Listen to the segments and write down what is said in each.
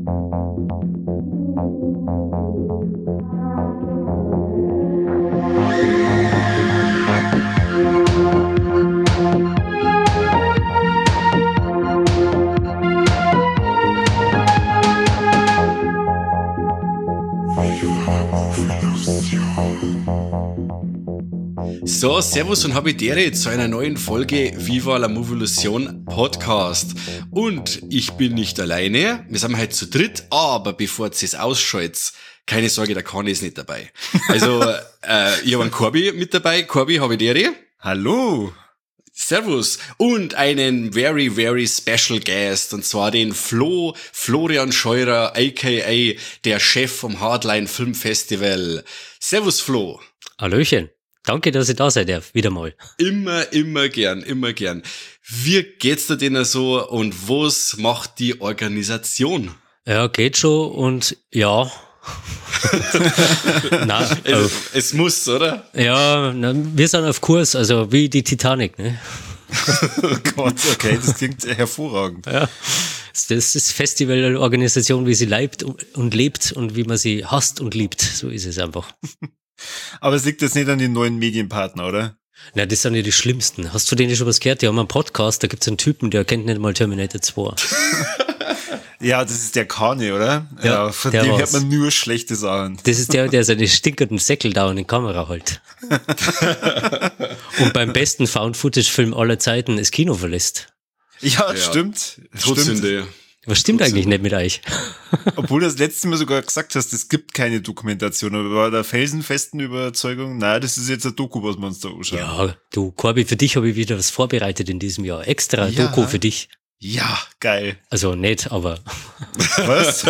So, servus und habitäre zu einer neuen Folge Viva la Movolution Podcast. Und ich bin nicht alleine, wir sind heute zu dritt, aber bevor ihr es ausschaltet, keine Sorge, der Kani ist nicht dabei. Also, ich habe einen Corby mit dabei. Corby, habitäre. Hallo. Servus. Und einen very, very special guest, und zwar den Florian Scheurer, aka der Chef vom Hardline Film Festival. Servus, Flo. Hallöchen. Danke, dass ich da sein darf, wieder mal. Immer gern. Wie geht's dir denn so und was macht die Organisation? Ja, geht schon und ja. Nein, es muss, oder? Ja, wir sind auf Kurs, also wie die Titanic, ne? Oh Gott, okay, das klingt hervorragend. Ja, das ist Festivalorganisation, wie sie leibt und lebt und wie man sie hasst und liebt. So ist es einfach. Aber es liegt jetzt nicht an den neuen Medienpartner, oder? Na, das sind ja die schlimmsten. Hast du denen schon was gehört? Die haben einen Podcast, da gibt's einen Typen, der kennt nicht mal Terminator 2. Ja, das ist der Kani, oder? Ja, von dem hört man nur schlechte Sachen. Das ist der seine stinkenden Säckel da in die Kamera hält. Und beim besten Found-Footage-Film aller Zeiten das Kino verlässt. Ja, stimmt. Was stimmt eigentlich nicht mit euch? Obwohl du das letzte Mal sogar gesagt hast, es gibt keine Dokumentation, aber war der felsenfesten Überzeugung, nein, das ist jetzt ein Doku, was wir uns da anschauen. Ja, du, Corby, für dich habe ich wieder was vorbereitet in diesem Jahr. Extra Doku für dich. Ja, geil. Also nicht, aber was?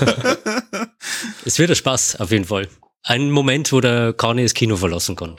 Es wird ein Spaß, auf jeden Fall. Ein Moment, wo der Kani das Kino verlassen kann.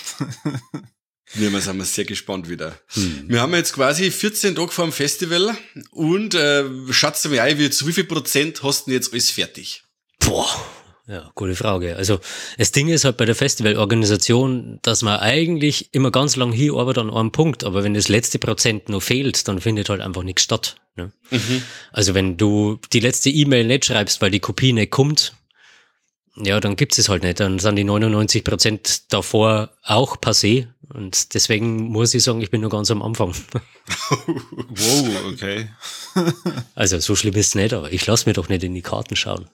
Wir sind sehr gespannt wieder. Wir haben jetzt quasi 14 Tage vor dem Festival und schätze mir ein, zu wie viel Prozent hast du denn jetzt alles fertig? Boah, ja, gute Frage. Also das Ding ist halt bei der Festivalorganisation, dass man eigentlich immer ganz lang hinarbeitet an einem Punkt, aber wenn das letzte Prozent noch fehlt, dann findet halt einfach nichts statt. Ne? Also wenn du die letzte E-Mail nicht schreibst, weil die Kopie nicht kommt, ja, dann gibt's es halt nicht. Dann sind die 99% davor auch passé. Und deswegen muss ich sagen, ich bin nur ganz am Anfang. Wow, okay. Also so schlimm ist es nicht, aber ich lasse mir doch nicht in die Karten schauen.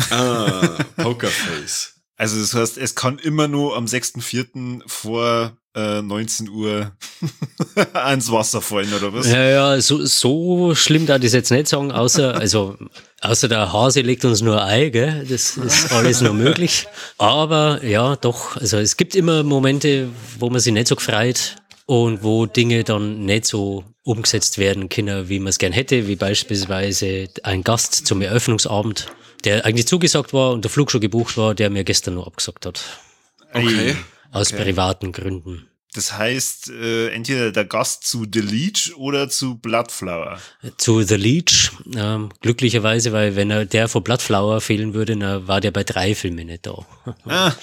Pokerface. Also das heißt, es kann immer nur am 6.4. vor 19 Uhr ans Wasser fallen, oder was? Ja, so schlimm darf ich das jetzt nicht sagen, außer der Hase legt uns nur ein Ei, gell? Das ist alles noch möglich. Aber ja, doch, also es gibt immer Momente, wo man sich nicht so gefreut und wo Dinge dann nicht so umgesetzt werden können, wie man es gern hätte, wie beispielsweise ein Gast zum Eröffnungsabend, der eigentlich zugesagt war und der Flug schon gebucht war, der mir gestern nur abgesagt hat. Okay. Aus privaten Gründen. Das heißt, entweder der Gast zu The Leech oder zu Bloodflower. Zu The Leech, glücklicherweise, weil wenn der von Bloodflower fehlen würde, dann war der bei 3 Filmen nicht da.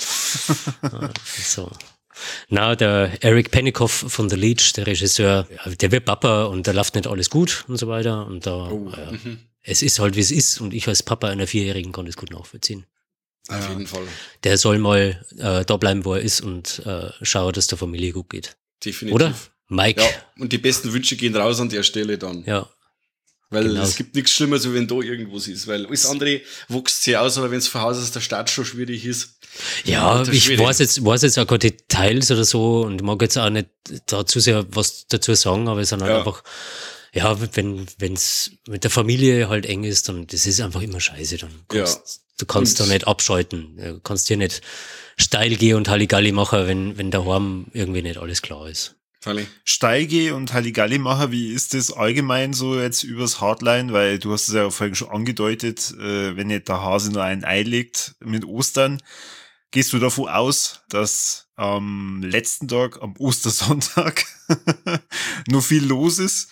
So. Na, der Eric Pennycoff von The Leech, der Regisseur, der wird Papa und da läuft nicht alles gut und so weiter. Und da, es ist halt, wie es ist, und ich als Papa einer 4-Jährigen kann das gut nachvollziehen. Auf jeden Fall. Der soll mal da bleiben, wo er ist und schauen, dass der Familie gut geht. Definitiv. Oder? Mike. Ja, und die besten Wünsche gehen raus an der Stelle dann. Ja. Weil genau. Es gibt nichts Schlimmeres, wie wenn da irgendwas ist. Weil alles andere wächst sehr aus, aber wenn es von Haus aus der Stadt schon schwierig ist. Ja, ich weiß jetzt auch keine Details oder so und mag jetzt auch nicht dazu sehr was dazu sagen, aber es sind halt einfach, ja, wenn's mit der Familie halt eng ist, dann das ist einfach immer scheiße. Dann du kannst da nicht abschalten. Du kannst hier nicht steil gehen und Halligalli machen, wenn daheim irgendwie nicht alles klar ist. Steige und Halligalli machen, wie ist das allgemein so jetzt übers Hardline? Weil du hast es ja vorhin schon angedeutet, wenn nicht der Hase nur ein Ei legt mit Ostern, gehst du davon aus, dass am letzten Tag, am Ostersonntag, noch viel los ist?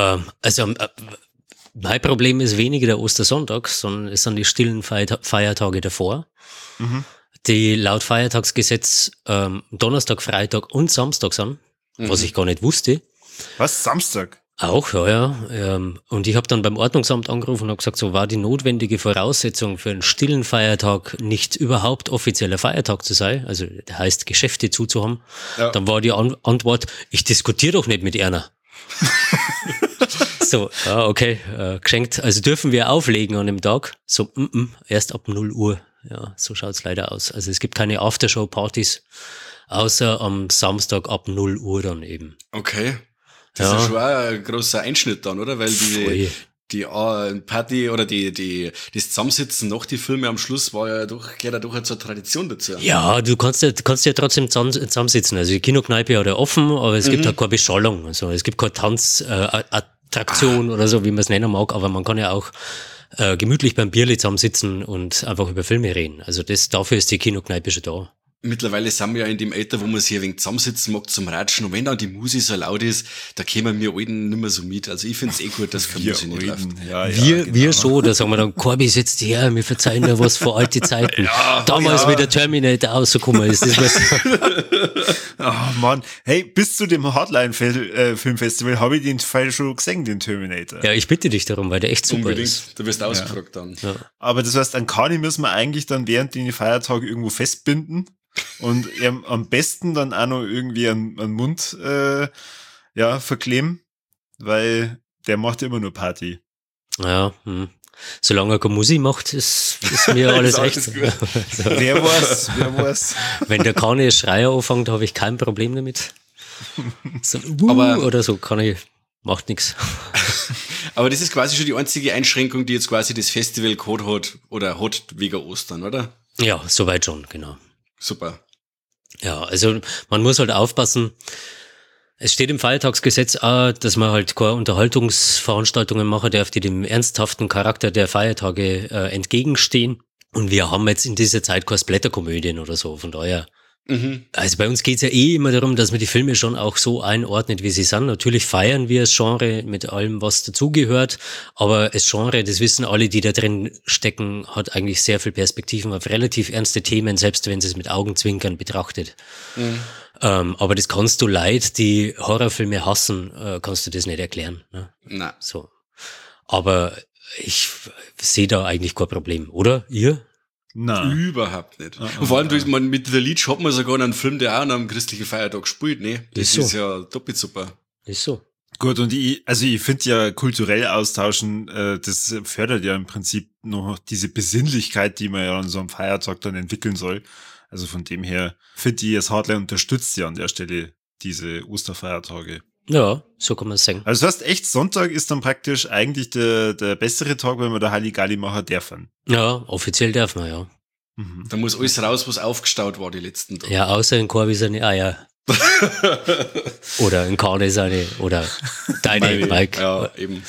Mein Problem ist weniger der Ostersonntag, sondern es sind die stillen Feiertage davor, die laut Feiertagsgesetz Donnerstag, Freitag und Samstag sind, was ich gar nicht wusste. Was? Samstag? Auch, ja. Und ich habe dann beim Ordnungsamt angerufen und habe gesagt, so war die notwendige Voraussetzung für einen stillen Feiertag nicht überhaupt offizieller Feiertag zu sein, also der heißt Geschäfte zuzuhaben. Ja. Dann war die Antwort, ich diskutiere doch nicht mit Erna. So, ja, okay, geschenkt. Also dürfen wir auflegen an dem Tag? So, erst ab 0 Uhr. Ja, so schaut's leider aus. Also es gibt keine Aftershow-Partys, außer am Samstag ab 0 Uhr dann eben. Okay. Das ist ja schon ein großer Einschnitt dann, oder? Weil die Party oder das Zusammensitzen nach die Filme am Schluss war ja gehört ja doch zur Tradition dazu. Ja, du kannst ja trotzdem zusammensitzen. Also die Kinokneipe hat ja offen, aber es gibt halt keine Beschallung. Also es gibt keine Tanzattraktion oder so, wie man es nennen mag, aber man kann ja auch gemütlich beim Bierli zusammensitzen und einfach über Filme reden. Also dafür ist die Kinokneipe schon da. Mittlerweile sind wir ja in dem Alter, wo man sich ein wenig zusammensitzen mag zum Ratschen. Und wenn dann die Musik so laut ist, da kämen wir Alten nicht mehr so mit. Also ich find's gut, dass keine Musik nicht läuft. Ja, wir schon, da sagen wir dann, Corby, setz dich her, wir verzeihen dir was vor alte Zeiten. Damals, wie der Terminator rausgekommen ist. Das oh Mann. Hey, bis zu dem Hardline-Filmfestival habe ich den Fall schon gesehen, den Terminator. Ja, ich bitte dich darum, weil der echt super ist. Du wirst ausgefragt dann. Ja. Aber das heißt, an Kani müssen wir eigentlich dann während den Feiertage irgendwo festbinden. Und am besten dann auch noch irgendwie einen Mund verkleben, weil der macht immer nur Party. Ja, solange er keine Musik macht, ist mir alles recht. Also, wer weiß. Wenn der Kani Schreier anfängt, habe ich kein Problem damit. So, oder so, macht nichts. Aber das ist quasi schon die einzige Einschränkung, die jetzt quasi das Festival Code hat oder hat wegen Ostern, oder? Ja, soweit schon, genau. Super. Ja, also man muss halt aufpassen. Es steht im Feiertagsgesetz auch, dass man halt keine Unterhaltungsveranstaltungen machen darf, die dem ernsthaften Charakter der Feiertage entgegenstehen. Und wir haben jetzt in dieser Zeit keine Blätterkomödien oder so, von daher. Also bei uns geht's ja immer darum, dass man die Filme schon auch so einordnet, wie sie sind. Natürlich feiern wir das Genre mit allem, was dazugehört, aber das Genre, das wissen alle, die da drin stecken, hat eigentlich sehr viel Perspektiven auf relativ ernste Themen, selbst wenn sie es mit Augenzwinkern betrachtet. Aber das kannst du Leid, die Horrorfilme hassen, kannst du das nicht erklären. Ne? Nein. So. Aber ich sehe da eigentlich kein Problem, oder? Ihr? Nein. Überhaupt nicht. Und vor allem mit The Leech hat man sogar einen Film, der auch an einem christlichen Feiertag spielt, ne? Das ist ja doppelt super. Ist so. Gut, und ich finde ja kulturell austauschen, das fördert ja im Prinzip noch diese Besinnlichkeit, die man ja an so einem Feiertag dann entwickeln soll. Also von dem her finde ich, das Hardline unterstützt ja an der Stelle diese Osterfeiertage. Ja, so kann man es sagen. Also das heißt, echt Sonntag ist dann praktisch eigentlich der bessere Tag, wenn wir da Halligalli machen dürfen. Ja, offiziell darf man, ja. Da muss alles raus, was aufgestaut war die letzten Tage. Ja, außer in Corby seine Eier. Oder in Kane seine, oder deine, Mike. Ja, eben.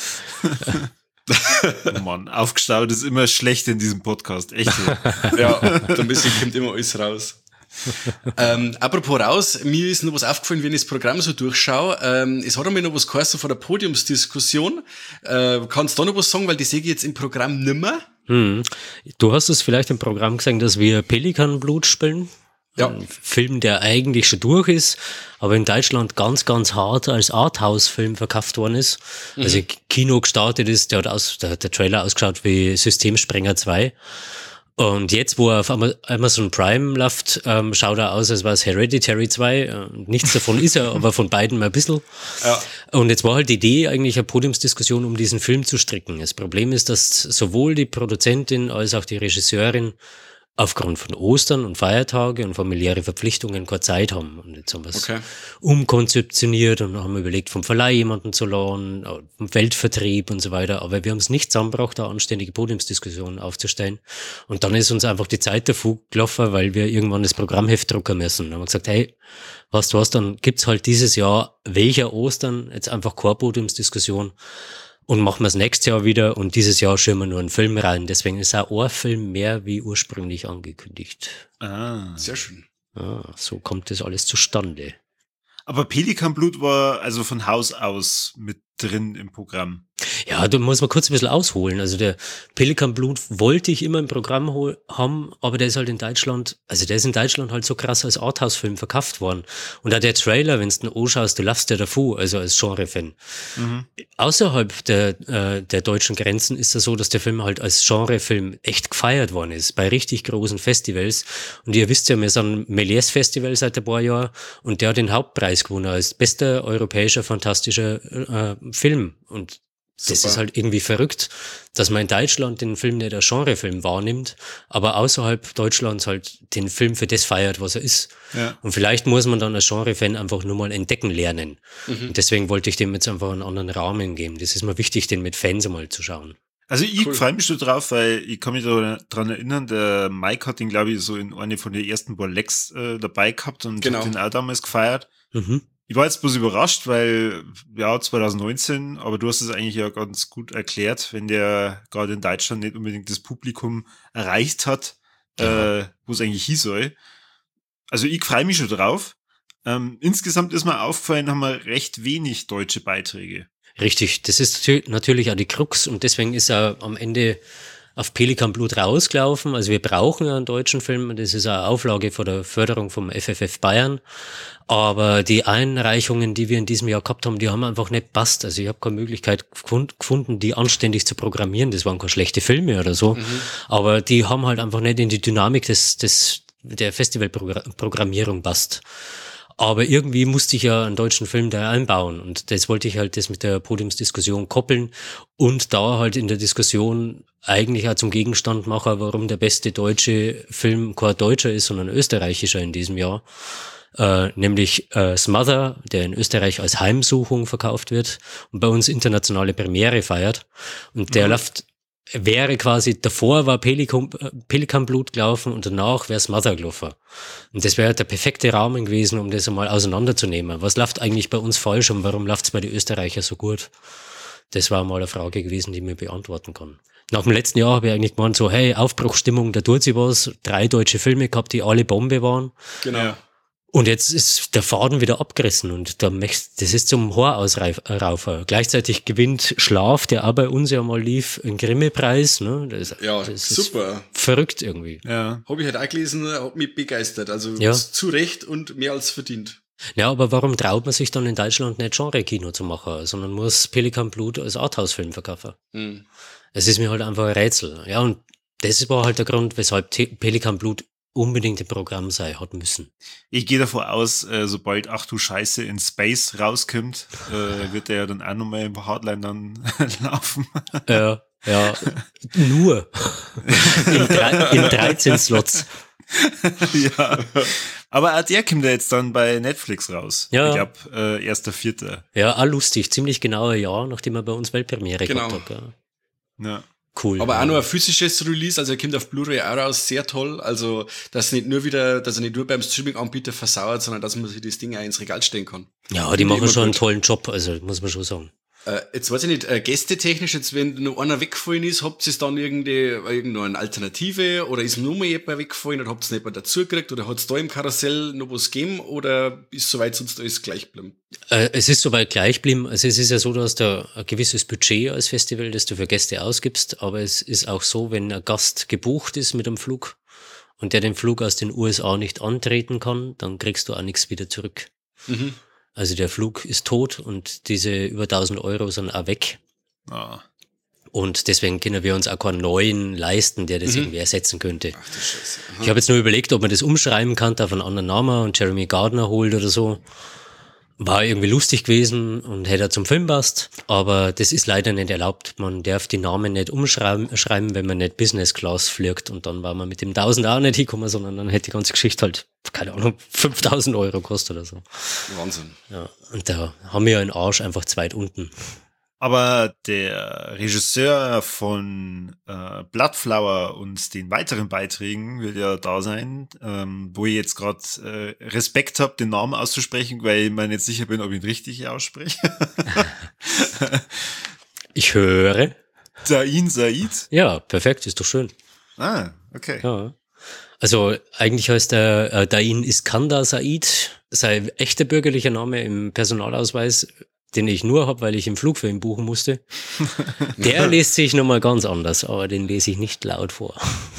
Oh Mann, aufgestaut ist immer schlecht in diesem Podcast, echt. Ja, da kommt immer alles raus. Apropos raus, mir ist noch was aufgefallen, wenn ich das Programm so durchschaue. Es hat einmal noch was geheißen von der Podiumsdiskussion. Kannst du da noch was sagen, weil die sehe ich jetzt im Programm nimmer? Du hast es vielleicht im Programm gesehen, dass wir Pelikanblut spielen. Ja. Ein Film, der eigentlich schon durch ist, aber in Deutschland ganz, ganz hart als Arthouse-Film verkauft worden ist. Also Kino gestartet ist, der Trailer ausgeschaut wie Systemsprenger 2. Und jetzt, wo er auf Amazon Prime läuft, schaut er aus, als wäre es Hereditary 2. Nichts davon ist er, aber von beiden mal ein bisschen. Ja. Und jetzt war halt die Idee, eigentlich eine Podiumsdiskussion, um diesen Film zu stricken. Das Problem ist, dass sowohl die Produzentin als auch die Regisseurin aufgrund von Ostern und Feiertage und familiäre Verpflichtungen keine Zeit haben. Und jetzt haben wir es umkonzeptioniert und haben überlegt, vom Verleih jemanden zu laden, vom Weltvertrieb und so weiter. Aber wir haben es nicht zusammengebracht, da anständige Podiumsdiskussionen aufzustellen. Und dann ist uns einfach die Zeit davor gelaufen, weil wir irgendwann das Programmheft drucken müssen. Dann haben wir gesagt, hey, weißt du was, dann gibt's halt dieses Jahr welcher Ostern jetzt einfach keine Podiumsdiskussion. Und machen wir es nächstes Jahr wieder und dieses Jahr schieben wir nur einen Film rein. Deswegen ist auch ein Film mehr wie ursprünglich angekündigt. Ah, sehr schön. Ja, so kommt das alles zustande. Aber Pelikanblut war also von Haus aus mit drin im Programm. Ja, da muss man kurz ein bisschen ausholen. Also der Pelikan Blut wollte ich immer im Programm haben, aber der ist halt in Deutschland, also der ist in Deutschland halt so krass als Arthouse-Film verkauft worden. Und auch der Trailer, wenn du den anschaust, du laufst ja davor, also als Genre-Fan. Außerhalb der deutschen Grenzen ist es so, dass der Film halt als Genrefilm echt gefeiert worden ist, bei richtig großen Festivals. Und ihr wisst ja, wir sind Méliès Festival seit ein paar Jahren und der hat den Hauptpreis gewonnen als bester europäischer fantastischer Film. Und das ist halt irgendwie verrückt, dass man in Deutschland den Film nicht als Genrefilm wahrnimmt, aber außerhalb Deutschlands halt den Film für das feiert, was er ist. Ja. Und vielleicht muss man dann als Genrefan einfach nur mal entdecken lernen. Und deswegen wollte ich dem jetzt einfach einen anderen Rahmen geben. Das ist mir wichtig, den mit Fans einmal zu schauen. Also ich freue mich schon drauf, weil ich kann mich daran erinnern, der Mike hat ihn, glaube ich, so in eine von den ersten Borlex dabei gehabt und hat den auch damals gefeiert. Ich war jetzt bloß überrascht, weil, ja, 2019, aber du hast es eigentlich ja ganz gut erklärt, wenn der gerade in Deutschland nicht unbedingt das Publikum erreicht hat, wo es eigentlich hin soll. Also ich freue mich schon drauf. Insgesamt ist mir aufgefallen, haben wir recht wenig deutsche Beiträge. Richtig, das ist natürlich auch die Krux und deswegen ist er am Ende auf Pelikan Blut rausgelaufen. Also wir brauchen ja einen deutschen Film, das ist eine Auflage von der Förderung vom FFF Bayern. Aber die Einreichungen, die wir in diesem Jahr gehabt haben, die haben einfach nicht passt. Also ich habe keine Möglichkeit gefunden, die anständig zu programmieren. Das waren keine schlechte Filme oder so. Aber die haben halt einfach nicht in die Dynamik der Festivalprogrammierung passt. Aber irgendwie musste ich ja einen deutschen Film da einbauen und das wollte ich halt das mit der Podiumsdiskussion koppeln und da halt in der Diskussion eigentlich auch zum Gegenstand machen, warum der beste deutsche Film kein deutscher ist, sondern österreichischer in diesem Jahr. Nämlich Smother, der in Österreich als Heimsuchung verkauft wird und bei uns internationale Premiere feiert. Und der wäre quasi, davor war Pelikan Blut gelaufen und danach wäre Smother gelaufen. Und das wäre der perfekte Rahmen gewesen, um das einmal auseinanderzunehmen. Was läuft eigentlich bei uns falsch und warum läuft es bei den Österreichern so gut? Das war mal eine Frage gewesen, die ich mir beantworten kann. Nach dem letzten Jahr habe ich eigentlich gemeint so, hey, Aufbruchsstimmung, da tut sich was. 3 deutsche Filme gehabt, die alle Bombe waren. Genau. Ja. Und jetzt ist der Faden wieder abgerissen und das ist zum Horrorauslaufer. Gleichzeitig gewinnt Schlaf, der auch bei uns ja mal lief, einen Grimme-Preis. Ne? Das super. Ist verrückt irgendwie. Ja. Habe ich halt auch gelesen, hat mich begeistert. Also zu Recht und mehr als verdient. Ja, aber warum traut man sich dann in Deutschland nicht Genre-Kino zu machen, sondern muss Pelikan Blut als Arthouse-Film verkaufen? Es ist mir halt einfach ein Rätsel. Ja, und das war halt der Grund, weshalb Pelikan Blut unbedingt im Programm sein hat müssen. Ich gehe davon aus, sobald Ach du Scheiße in Space rauskommt, wird der ja dann auch nochmal im Hardline dann laufen. Ja, nur in 13 Slots. Ja, aber auch der kommt ja jetzt dann bei Netflix raus. Ja. Ich glaube, 1.4. Ja, auch lustig. Ziemlich genau ein Jahr, nachdem er bei uns Weltpremiere gehabt hat. Ja. Cool. Aber auch noch ein physisches Release, also er kommt auf Blu-ray auch raus, sehr toll. Also, dass er nicht nur beim Streaming-Anbieter versauert, sondern dass man sich das Ding auch ins Regal stellen kann. Ja, die machen schon einen tollen Job, also muss man schon sagen. Jetzt weiß ich nicht, gästetechnisch, jetzt wenn noch einer weggefallen ist, habt ihr dann irgendeine Alternative oder ist nur mal jemand weggefallen oder habt ihr nicht mehr dazugekriegt oder hat es da im Karussell noch was gegeben oder ist soweit sonst alles gleich geblieben? Es ist soweit gleich geblieben. Also es ist ja so, dass du ein gewisses Budget als Festival, das du für Gäste ausgibst, aber es ist auch so, wenn ein Gast gebucht ist mit einem Flug und der den Flug aus den USA nicht antreten kann, dann kriegst du auch nichts wieder zurück. Also der Flug ist tot und diese über 1.000 Euro sind auch weg. Ah. Und deswegen können wir uns auch keinen neuen leisten, der das irgendwie ersetzen könnte. Ach du Scheiße. Ich habe jetzt nur überlegt, ob man das umschreiben kann, auf einen anderen Namen und Jeremy Gardner holt oder so. War irgendwie lustig gewesen und hätte er zum Film passt, aber das ist leider nicht erlaubt. Man darf die Namen nicht umschreiben, wenn man nicht Business Class fliegt und dann war man mit dem 1.000 auch nicht hingekommen, sondern dann hätte die ganze Geschichte halt, keine Ahnung, 5.000 Euro gekostet oder so. Wahnsinn. Ja, und da haben wir ja einen Arsch einfach zu weit unten. Aber der Regisseur von Bloodflower und den weiteren Beiträgen wird ja da sein, wo ich jetzt gerade Respekt habe, den Namen auszusprechen, weil ich mir nicht sicher bin, ob ich ihn richtig ausspreche. Ich höre. Dain Said? Ja, perfekt, ist doch schön. Ah, okay. Ja. Also eigentlich heißt er Dain Iskandar Said. Sein echter bürgerlicher Name im Personalausweis den ich nur habe, weil ich im Flug für ihn buchen musste, der liest sich nochmal ganz anders, aber den lese ich nicht laut vor.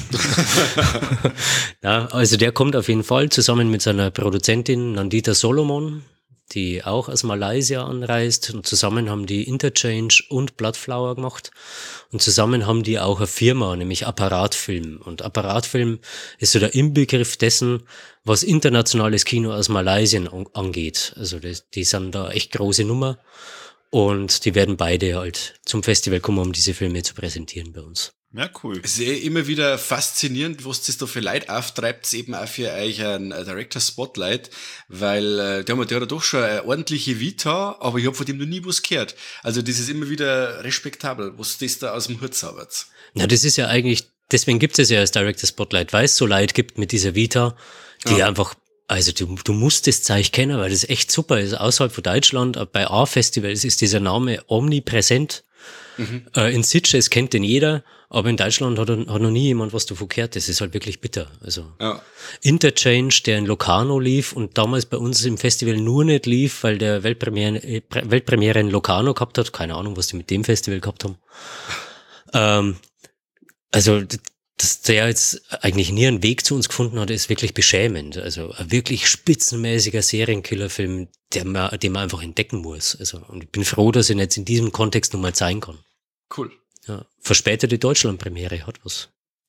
Ja, also der kommt auf jeden Fall zusammen mit seiner Produzentin Nandita Solomon, die auch aus Malaysia anreist, und zusammen haben die Interchange und Bloodflower gemacht und zusammen haben die auch eine Firma, nämlich Apparatfilm, und Apparatfilm ist so der Inbegriff dessen, was internationales Kino aus Malaysia angeht. Also die sind da echt große Nummer und die werden beide halt zum Festival kommen, um diese Filme zu präsentieren bei uns. Ja, cool. Es ist immer wieder faszinierend, was das da für Leute auftreibt, eben auch für euch ein Director Spotlight, weil der hat ja doch schon eine ordentliche Vita, aber ich habe von dem noch nie was gehört. Also das ist immer wieder respektabel, was das da aus dem Hut zaubert. Na, das ist ja eigentlich, deswegen gibt es ja als Director Spotlight, weil es so Leute gibt mit dieser Vita, die einfach, also du musst das Zeug kennen, weil das echt super ist. Außerhalb von Deutschland, bei A-Festivals ist dieser Name omnipräsent. In Sitges kennt den jeder, aber in Deutschland hat noch nie jemand was davon gehört. Das ist halt wirklich bitter. Also Interchange, der in Locarno lief und damals bei uns im Festival nur nicht lief, weil der Weltpremiere in Locarno gehabt hat. Keine Ahnung, was die mit dem Festival gehabt haben. Also dass der jetzt eigentlich nie einen Weg zu uns gefunden hat, ist wirklich beschämend. Also ein wirklich spitzenmäßiger Serienkillerfilm, den man einfach entdecken muss. Also, und ich bin froh, dass ich ihn jetzt in diesem Kontext nochmal zeigen kann. Cool. Ja, verspätete Deutschland-Premiere hat was.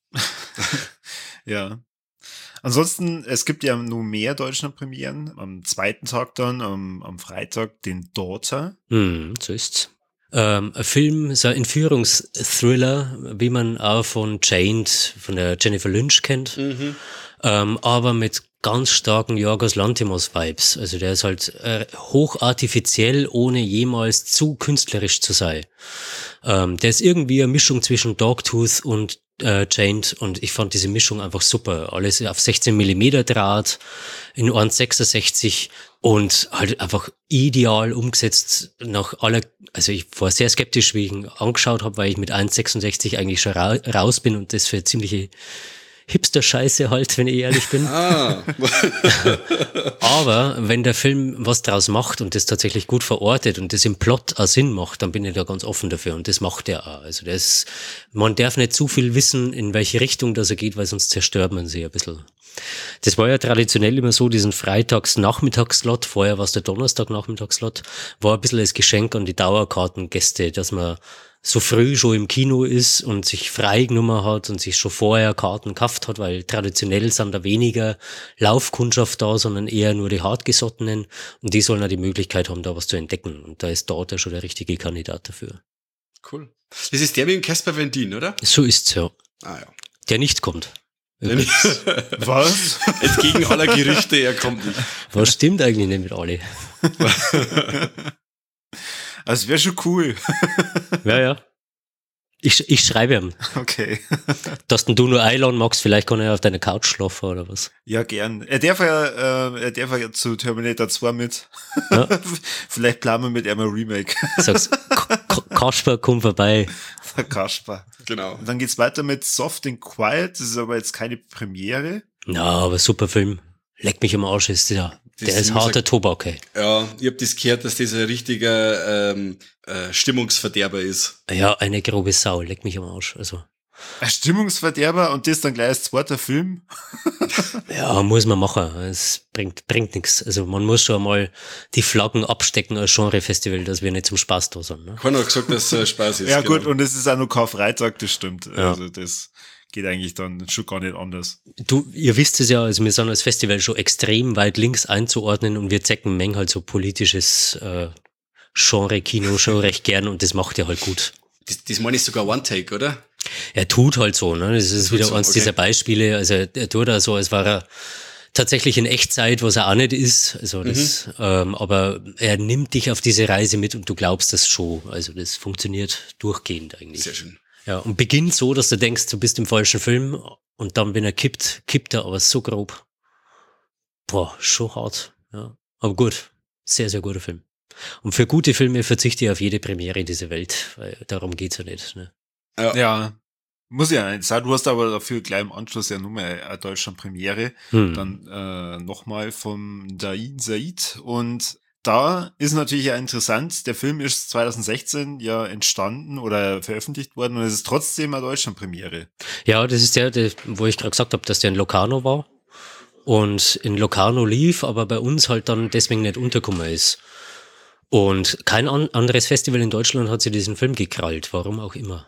Ja. Ansonsten, es gibt ja nur mehr Deutschland-Premieren. Am zweiten Tag dann, am Freitag, den Daughter. So ist's. Ein Film, so ein Entführungsthriller, wie man auch von Chained, von der Jennifer Lynch kennt, aber mit ganz starken Yorgos Lanthimos-Vibes. Also der ist halt hochartifiziell, ohne jemals zu künstlerisch zu sein. Der ist irgendwie eine Mischung zwischen Dogtooth und Chained, und ich fand diese Mischung einfach super. Alles auf 16 mm Draht, in 1,66 und halt einfach ideal umgesetzt nach aller, also ich war sehr skeptisch, wie ich ihn angeschaut habe, weil ich mit 1,66 eigentlich schon raus bin und das für ziemliche Hipster-Scheiße halt, wenn ich ehrlich bin. Aber wenn der Film was draus macht und das tatsächlich gut verortet und das im Plot auch Sinn macht, dann bin ich da ganz offen dafür, und das macht er auch. Also man darf nicht zu viel wissen, in welche Richtung das er geht, weil sonst zerstört man sie ein bisschen. Das war ja traditionell immer so, diesen Freitags-Nachmittagsslot, vorher war es der Donnerstag-Nachmittagsslot, war ein bisschen das Geschenk an die Dauerkartengäste, dass man so früh schon im Kino ist und sich frei genommen hat und sich schon vorher Karten gekauft hat, weil traditionell sind da weniger Laufkundschaft da, sondern eher nur die Hartgesottenen, und die sollen auch die Möglichkeit haben, da was zu entdecken, und da ist dort ja schon der richtige Kandidat dafür. Cool. Das ist der mit dem Casper Van Dien, oder? So ist's, ja. Ah ja. Der nicht kommt. Was? Entgegen aller Gerüchte, er kommt nicht. Was stimmt eigentlich nicht mit alle? Also wäre schon cool. Ja. Ich schreibe ihm, Okay. dass du nur einladen magst, vielleicht kann er auf deiner Couch schlafen oder was. Ja, gern. Er darf ja zu Terminator 2 mit. Ja. Vielleicht planen wir mit ihm ein Remake. Sagst, Kasper, komm vorbei. Der Kasper. Genau. Und dann geht's weiter mit Soft and Quiet. Das ist aber jetzt keine Premiere. Ja, aber super Film. Leck mich am Arsch, ist der ist harter Tobak, ey. Ja, ich hab das gehört, dass das ein richtiger Stimmungsverderber ist. Ja, eine grobe Sau, leck mich am Arsch. Also. Ein Stimmungsverderber, und das dann gleich als zweiter Film. Ja, muss man machen. Es bringt nichts. Also man muss schon mal die Flaggen abstecken als Genrefestival, dass wir nicht zum Spaß da sind. Ne? Keiner hat gesagt, dass es Spaß ist. Ja, genau. gut, und es ist auch nur Karfreitag, das stimmt. Ja. Also das geht eigentlich dann schon gar nicht anders. Ihr wisst es ja, also wir sind als Festival schon extrem weit links einzuordnen, und wir zecken Menge halt so politisches Genre-Kino schon recht gern, und das macht er halt gut. Das meine ich sogar One-Take, oder? Er tut halt so, ne? Das ist wieder so, eins okay. dieser Beispiele. Also er tut da so, als war er tatsächlich in Echtzeit, was er auch nicht ist. Also das, aber er nimmt dich auf diese Reise mit und du glaubst das schon. Also das funktioniert durchgehend eigentlich. Sehr schön. Ja, und beginnt so, dass du denkst, du bist im falschen Film, und dann, wenn er kippt er aber so grob. Boah, schon hart. Ja, aber gut. Sehr, sehr guter Film. Und für gute Filme verzichte ich auf jede Premiere in dieser Welt, weil darum geht's ja nicht. Ne? Ja. Muss ja nicht sein. Du hast aber dafür gleich im Anschluss ja nur mal eine Deutschland-Premiere. Dann nochmal vom Dain Said. Und da ist natürlich ja interessant, der Film ist 2016 ja entstanden oder veröffentlicht worden und es ist trotzdem eine Deutschlandpremiere. Ja, das ist der, wo ich gerade gesagt habe, dass der in Locarno war und in Locarno lief, aber bei uns halt dann deswegen nicht untergekommen ist. Und kein anderes Festival in Deutschland hat sich diesen Film gekrallt, warum auch immer.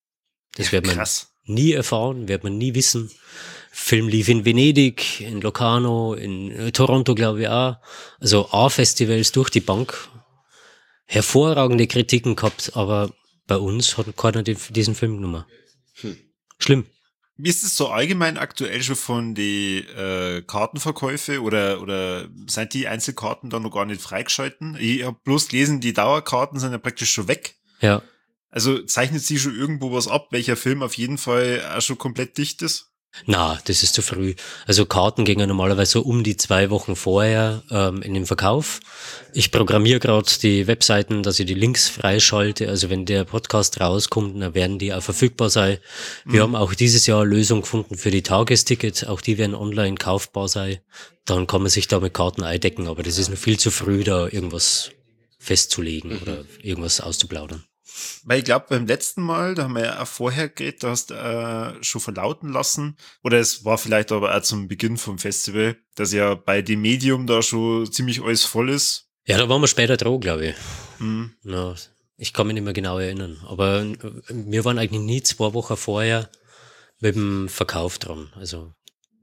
Das wird man nie erfahren, wird man nie wissen. Film lief in Venedig, in Locarno, in Toronto, glaube ich auch. Also A-Festivals durch die Bank. Hervorragende Kritiken gehabt, aber bei uns hat keiner diesen Film genommen. Schlimm. Wie ist es so allgemein aktuell schon von den Kartenverkäufe oder sind die Einzelkarten da noch gar nicht freigeschalten? Ich habe bloß gelesen, die Dauerkarten sind ja praktisch schon weg. Ja. Also zeichnet sich schon irgendwo was ab, welcher Film auf jeden Fall auch schon komplett dicht ist? Na, das ist zu früh. Also Karten gingen normalerweise so um die 2 Wochen vorher in den Verkauf. Ich programmiere gerade die Webseiten, dass ich die Links freischalte. Also wenn der Podcast rauskommt, dann werden die auch verfügbar sein. Wir haben auch dieses Jahr eine Lösung gefunden für die Tagestickets. Auch die werden online kaufbar sein. Dann kann man sich da mit Karten eindecken. Aber das ist noch viel zu früh, da irgendwas festzulegen oder irgendwas auszuplaudern. Weil ich glaube, beim letzten Mal, da haben wir ja auch vorher geredet, da hast schon verlauten lassen, oder es war vielleicht aber auch zum Beginn vom Festival, dass ja bei dem Medium da schon ziemlich alles voll ist. Ja, da waren wir später dran, glaube ich. Ja, ich kann mich nicht mehr genau erinnern. Aber wir waren eigentlich nie 2 Wochen vorher mit dem Verkauf dran. Also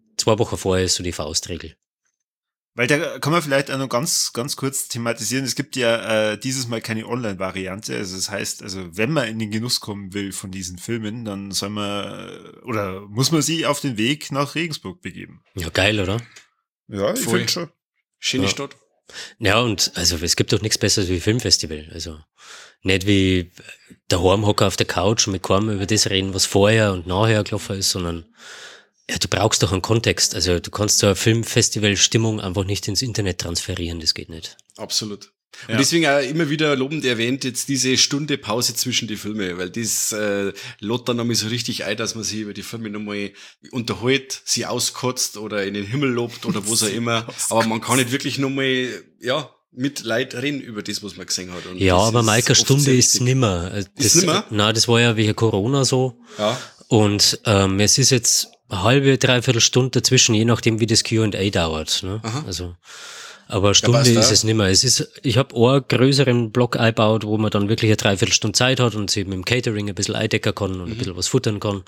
2 Wochen vorher ist so die Faustregel. Weil da kann man vielleicht auch noch ganz kurz thematisieren. Es gibt ja dieses Mal keine Online-Variante. Also das heißt, also wenn man in den Genuss kommen will von diesen Filmen, dann soll man oder muss man sich auf den Weg nach Regensburg begeben. Ja, geil, oder? Ja, ich finde schon. Schöne Stadt. Ja, und also es gibt doch nichts Besseres wie Filmfestival. Also nicht wie daheim hocken auf der Couch und mit keinem über das reden, was vorher und nachher gelaufen ist, sondern ja, du brauchst doch einen Kontext. Also du kannst so eine Filmfestival-Stimmung einfach nicht ins Internet transferieren, das geht nicht. Absolut. Und deswegen auch immer wieder lobend erwähnt, jetzt diese Stunde Pause zwischen die Filme, weil das lädt dann nochmal so richtig ein, dass man sich über die Filme nochmal unterhält, sie auskotzt oder in den Himmel lobt oder was auch immer. Aber man kann nicht wirklich nochmal, mit Leid reden über das, was man gesehen hat. Und ja, aber Mike, eine Stunde ist nimmer. Ist nimmer? Nein, das war ja wegen Corona so. Ja. Und es ist jetzt eine halbe, dreiviertel Stunde dazwischen, je nachdem, wie das Q&A dauert. Ne? Also, aber eine Stunde ist es nicht mehr. Ich habe auch einen größeren Block eingebaut, wo man dann wirklich eine Dreiviertelstunde Zeit hat und sich mit dem Catering ein bisschen eindecken kann und ein bisschen was futtern kann.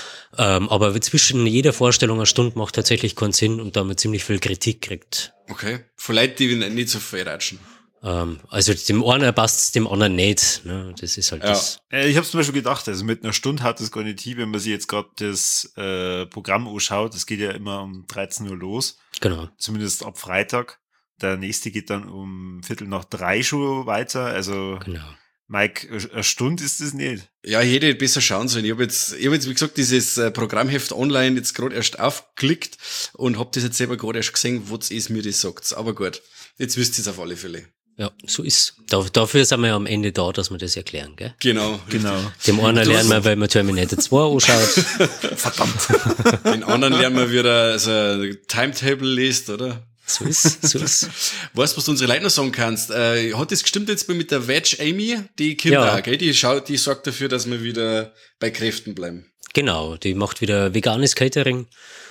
Aber zwischen jeder Vorstellung eine Stunde macht tatsächlich keinen Sinn und da man ziemlich viel Kritik kriegt. Okay. Von Leuten, die nicht so viel ratschen. Also dem einen passt's, dem anderen nicht. Ne? Das ist halt das. Ich habe zum Beispiel gedacht, also mit einer Stunde hat es gar nicht hin, wenn man sich jetzt gerade das Programm anschaut. Das geht ja immer um 13 Uhr los. Genau. Zumindest ab Freitag. Der nächste geht dann um 2:45 schon weiter. Also Genau. Mike, eine Stunde ist das nicht. Ja, ich hätte besser schauen sollen. Ich hab jetzt, wie gesagt, dieses Programmheft online jetzt gerade erst aufgeklickt und hab das jetzt selber gerade erst gesehen, was es mir das sagt. Aber gut, jetzt wisst ihr es auf alle Fälle. Ja, so ist. Dafür sind wir ja am Ende da, dass wir das erklären, gell? Genau. Dem einen lernen wir, weil man Terminator 2 anschaut. Verdammt. Den anderen lernen wir wieder so ein Timetable liest, oder? So ist. Weißt du, was du unsere Leute noch sagen kannst? Hat das gestimmt jetzt mit der Veg Amy? Die kommt auch, gell? Die sorgt dafür, dass wir wieder bei Kräften bleiben. Genau, die macht wieder veganes Catering.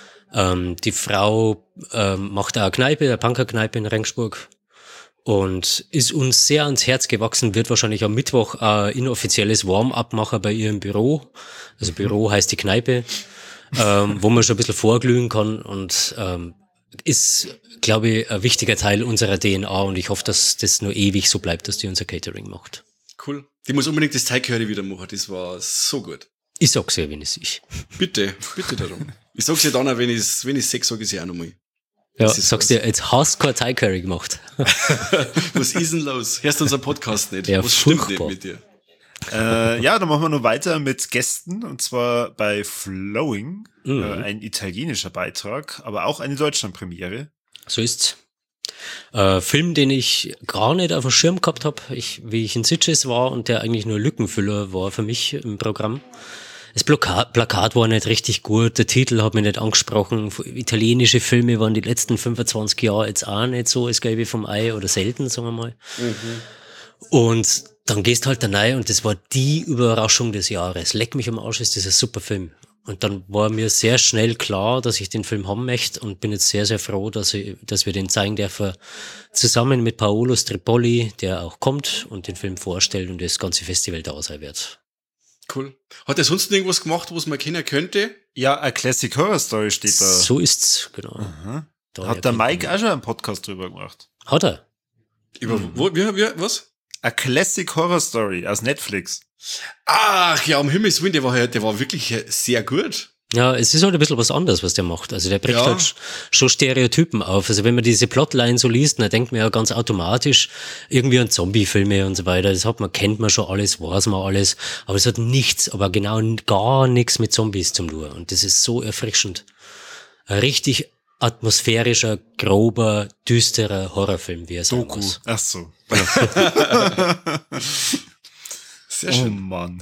Die Frau macht auch eine Kneipe, eine Punkerkneipe in Regensburg. Und ist uns sehr ans Herz gewachsen, wird wahrscheinlich am Mittwoch ein inoffizielles Warm-up machen bei ihr im Büro. Also Büro heißt die Kneipe, wo man schon ein bisschen vorglühen kann und ist, glaube ich, ein wichtiger Teil unserer DNA und ich hoffe, dass das nur ewig so bleibt, dass die unser Catering macht. Cool. Die muss unbedingt das Thai Curry wieder machen, das war so gut. Ich sag's ja, wenn es ist. Bitte darum. Ich sag's ja dann auch, wenn ich's sag, sag ich's ja auch nochmal. Ja, sagst du, jetzt hast du kein Thai Curry gemacht. Was ist denn los? Hörst du unseren Podcast nicht? Ja, was furchtbar. stimmt nicht mit dir? Dann machen wir noch weiter mit Gästen und zwar bei Flowing, ein italienischer Beitrag, aber auch eine Deutschlandpremiere. So ist's. Film, den ich gar nicht auf dem Schirm gehabt habe, wie ich in Sitges war und der eigentlich nur Lückenfüller war für mich im Programm, Das Plakat war nicht richtig gut, der Titel hat mich nicht angesprochen. Italienische Filme waren die letzten 25 Jahre jetzt auch nicht so das Gelbe vom Ei oder selten, sagen wir mal. Und dann gehst halt da rein und das war die Überraschung des Jahres. Leck mich am Arsch, ist das ein super Film. Und dann war mir sehr schnell klar, dass ich den Film haben möchte und bin jetzt sehr, sehr froh, dass wir den zeigen dürfen, zusammen mit Paolo Stripolli, der auch kommt und den Film vorstellt und das ganze Festival da sein wird. Cool. Hat er sonst irgendwas gemacht, was man kennen könnte? Ja, a Classic Horror Story steht da. So ist's, genau. Hat der Mike auch schon einen Podcast drüber gemacht? Hat er? Über, was? A Classic Horror Story aus Netflix. Ach ja, um Himmels Willen, der war wirklich sehr gut. Ja, es ist halt ein bisschen was anderes, was der macht. Also der bricht halt schon Stereotypen auf. Also wenn man diese Plotline so liest, dann denkt man ja ganz automatisch irgendwie an Zombie-Filme und so weiter. Kennt man schon alles, weiß man alles. Aber es hat nichts, aber genau gar nichts mit Zombies zu tun. Und das ist so erfrischend. Ein richtig atmosphärischer, grober, düsterer Horrorfilm, wie er sein Doku. muss. Ach so. Sehr schön. Oh Mann.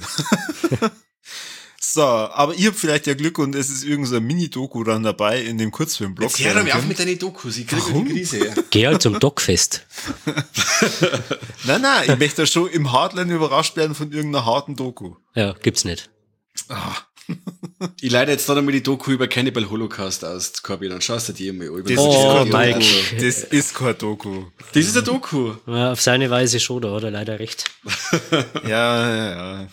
So, aber ihr habt vielleicht ja Glück und es ist irgend so ein Mini-Doku dann dabei in dem Kurzfilmblog. Jetzt hör doch mal auf mit deinen Dokus, ich kriege die Krise. Geh halt zum Doc-Fest. Nein, ich möchte da schon im Hardline überrascht werden von irgendeiner harten Doku. Ja, gibt's nicht. Ich leite jetzt da nochmal die Doku über Cannibal Holocaust aus, Corby, dann schaust du die mal an. Das ist kein Doku. Das ist ein Doku. Ja, auf seine Weise schon, da hat er leider recht. Ja.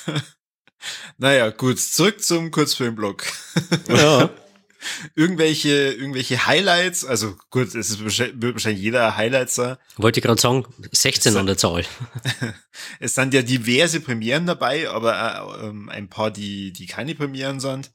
Naja, gut, zurück zum Kurzfilmblog. Ja. Irgendwelche Highlights, also gut, wird wahrscheinlich jeder Highlights da. Wollte ich gerade sagen, 16 an der Zahl. Es sind ja diverse Premieren dabei, aber auch, ein paar, die keine Premieren sind.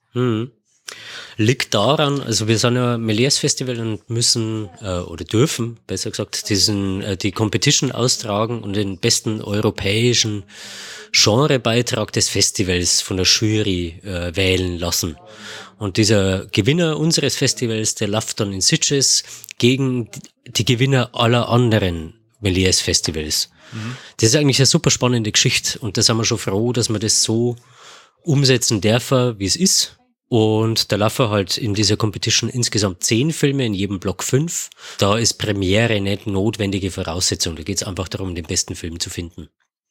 Liegt daran, also wir sind ja ein Méliès-Festival und müssen, oder dürfen, besser gesagt, die Competition austragen und den besten europäischen Genrebeitrag des Festivals von der Jury wählen lassen. Und dieser Gewinner unseres Festivals, der läuft dann in Sitges gegen die Gewinner aller anderen Méliès-Festivals. Das ist eigentlich eine super spannende Geschichte und da sind wir schon froh, dass wir das so umsetzen dürfen, wie es ist. Und da laufen halt in dieser Competition insgesamt 10 Filme, in jedem Block 5. Da ist Premiere nicht notwendige Voraussetzung. Da geht es einfach darum, den besten Film zu finden.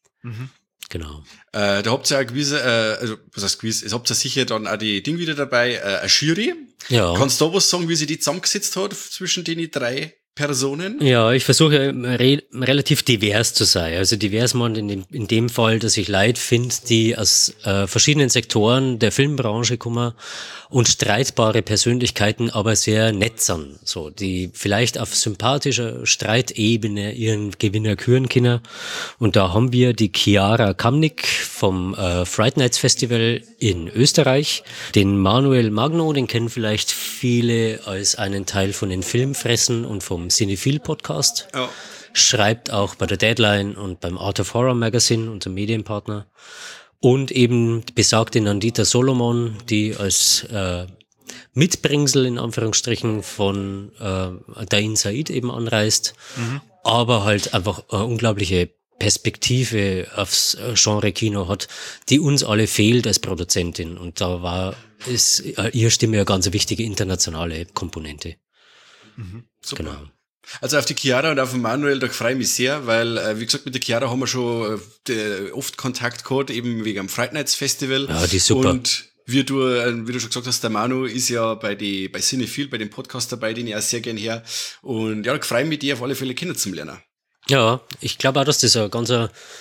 Genau. Da habt ihr ja gewisse, also was heißt gewiss, es habt ihr sicher dann auch die Ding wieder dabei, eine Jury. Ja. Kannst du da was sagen, wie sie die zusammengesetzt hat zwischen den 3 Personen? Ja, ich versuche relativ divers zu sein. Also divers man in dem Fall, dass ich Leute finde, die aus verschiedenen Sektoren der Filmbranche kommen und streitbare Persönlichkeiten, aber sehr nett sind. So, die vielleicht auf sympathischer Streitebene ihren Gewinner küren können. Und da haben wir die Chiara Kamnik vom Fright Nights Festival in Österreich, den Manuel Magno, den kennen vielleicht viele als einen Teil von den Filmfressen und vom Cinephile Podcast. Ja. Schreibt auch bei der Deadline und beim Art of Horror Magazine, unser Medienpartner. Und eben besagte Nandita Solomon, die als Mitbringsel in Anführungsstrichen von Dain Said eben anreist, aber halt einfach eine unglaubliche Perspektive aufs Genre-Kino hat, die uns alle fehlt als Produzentin. Und da ist ihre Stimme eine ganz wichtige internationale Komponente. Super. Genau. Also auf die Chiara und auf den Manuel, da freue ich mich sehr, weil, wie gesagt, mit der Chiara haben wir schon oft Kontakt gehabt, eben wegen am Fright Nights Festival. Ja, die ist super. Und wie du schon gesagt hast, der Manu ist ja bei Cinephile, bei dem Podcast dabei, den ich auch sehr gern her. Und ja, da freue ich mich, die auf alle Fälle kennenzulernen. Ja, ich glaube auch, dass das eine ganz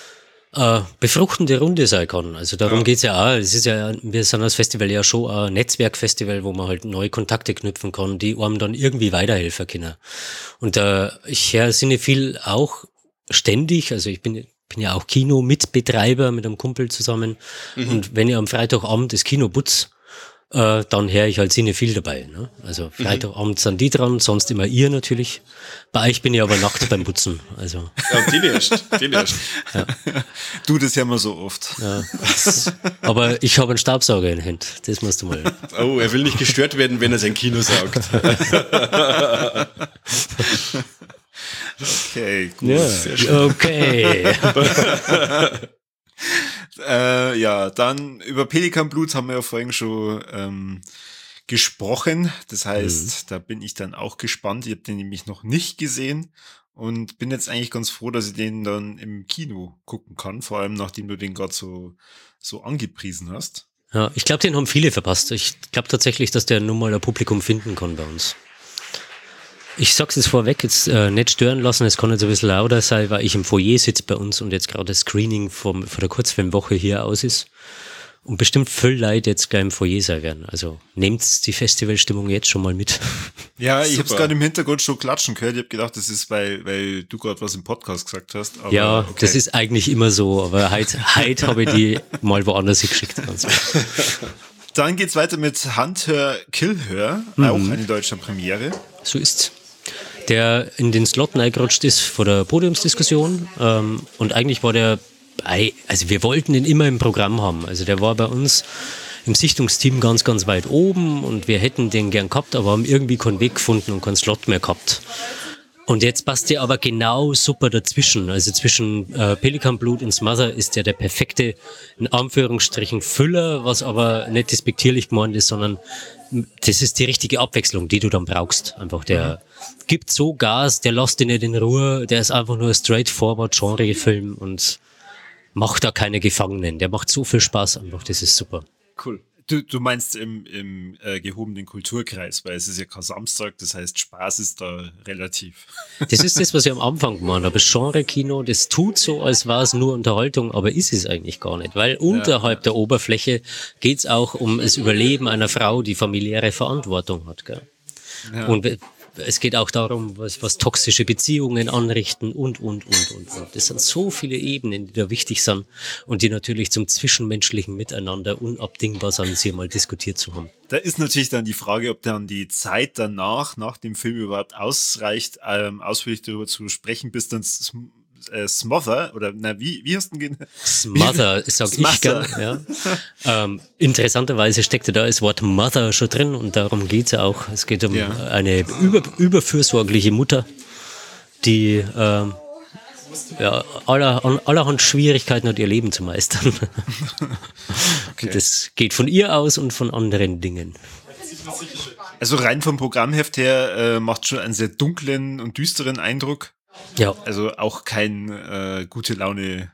befruchtende Runde sein kann. Also darum geht's ja auch. Es ist ja, wir sind als Festival ja schon ein Netzwerkfestival, wo man halt neue Kontakte knüpfen kann, die einem dann irgendwie weiterhelfen können. Und ich höre Cinephile auch ständig, also ich bin ja auch Kino-Mitbetreiber mit einem Kumpel zusammen. Und wenn ich am Freitagabend das Kino putz, dann höre ich halt Cinephile dabei. Ne? Also Freitagabend sind die dran, sonst immer ihr natürlich. Bei euch bin ich aber nachts beim Putzen. Also. Ja, die nicht. Ja. Du, das hören wir so oft. Ja, aber ich habe einen Staubsauger in der Hand. Das musst du mal. Oh, er will nicht gestört werden, wenn er sein Kino saugt. Okay, gut. Ja, okay. Ja, dann über Pelikanblut haben wir ja vorhin schon gesprochen. Das heißt, da bin ich dann auch gespannt. Ich habe den nämlich noch nicht gesehen und bin jetzt eigentlich ganz froh, dass ich den dann im Kino gucken kann, vor allem nachdem du den gerade so angepriesen hast. Ja, ich glaube, den haben viele verpasst. Ich glaube tatsächlich, dass der nun mal ein Publikum finden kann bei uns. Ich sag's jetzt vorweg, jetzt nicht stören lassen, es kann jetzt ein bisschen lauter sein, weil ich im Foyer sitze bei uns und jetzt gerade das Screening von der Kurzfilmwoche hier aus ist. Und bestimmt viel Leute jetzt gleich im Foyer sein werden. Also nehmt die Festivalstimmung jetzt schon mal mit. Ja, ich habe es gerade im Hintergrund schon klatschen gehört. Ich habe gedacht, das ist, weil du gerade was im Podcast gesagt hast. Aber ja, okay. Das ist eigentlich immer so, aber heute habe ich die mal woanders hingeschickt. Dann geht's weiter mit Hunt Her, Kill Her, auch eine deutsche Premiere. So ist's. Der in den Slot reingerutscht ist vor der Podiumsdiskussion. Und eigentlich war der, also wir wollten den immer im Programm haben. Also der war bei uns im Sichtungsteam ganz, ganz weit oben und wir hätten den gern gehabt, aber haben irgendwie keinen Weg gefunden und keinen Slot mehr gehabt. Und jetzt passt der aber genau super dazwischen. Also zwischen Pelikanblut und Smother ist der perfekte, in Anführungsstrichen, Füller, was aber nicht despektierlich gemeint ist, sondern das ist die richtige Abwechslung, die du dann brauchst. Einfach der gibt so Gas, der lässt dich nicht in Ruhe, der ist einfach nur ein straightforward Genre-Film und macht da keine Gefangenen. Der macht so viel Spaß einfach, das ist super. Cool. Du meinst im gehobenen Kulturkreis, weil es ist ja kein Samstag, das heißt Spaß ist da relativ. Das ist das, was ich am Anfang gemeint habe. Das Genre-Kino, das tut so, als war es nur Unterhaltung, aber ist es eigentlich gar nicht. Weil unterhalb der Oberfläche geht's auch um das Überleben einer Frau, die familiäre Verantwortung hat. Gell? Ja. Und es geht auch darum, was toxische Beziehungen anrichten und. Das sind so viele Ebenen, die da wichtig sind und die natürlich zum zwischenmenschlichen Miteinander unabdingbar sind, sie mal diskutiert zu haben. Da ist natürlich dann die Frage, ob dann die Zeit danach, nach dem Film überhaupt ausreicht, ausführlich darüber zu sprechen, bis dann Smother, oder wie hast du den? Smother, sag ich gern. Ja. Interessanterweise steckte da das Wort Mother schon drin und darum geht's ja auch. Es geht um eine überfürsorgliche Mutter, die allerhand Schwierigkeiten hat, ihr Leben zu meistern. Okay. Das geht von ihr aus und von anderen Dingen. Also rein vom Programmheft her macht schon einen sehr dunklen und düsteren Eindruck. Ja. Also auch kein gute Laune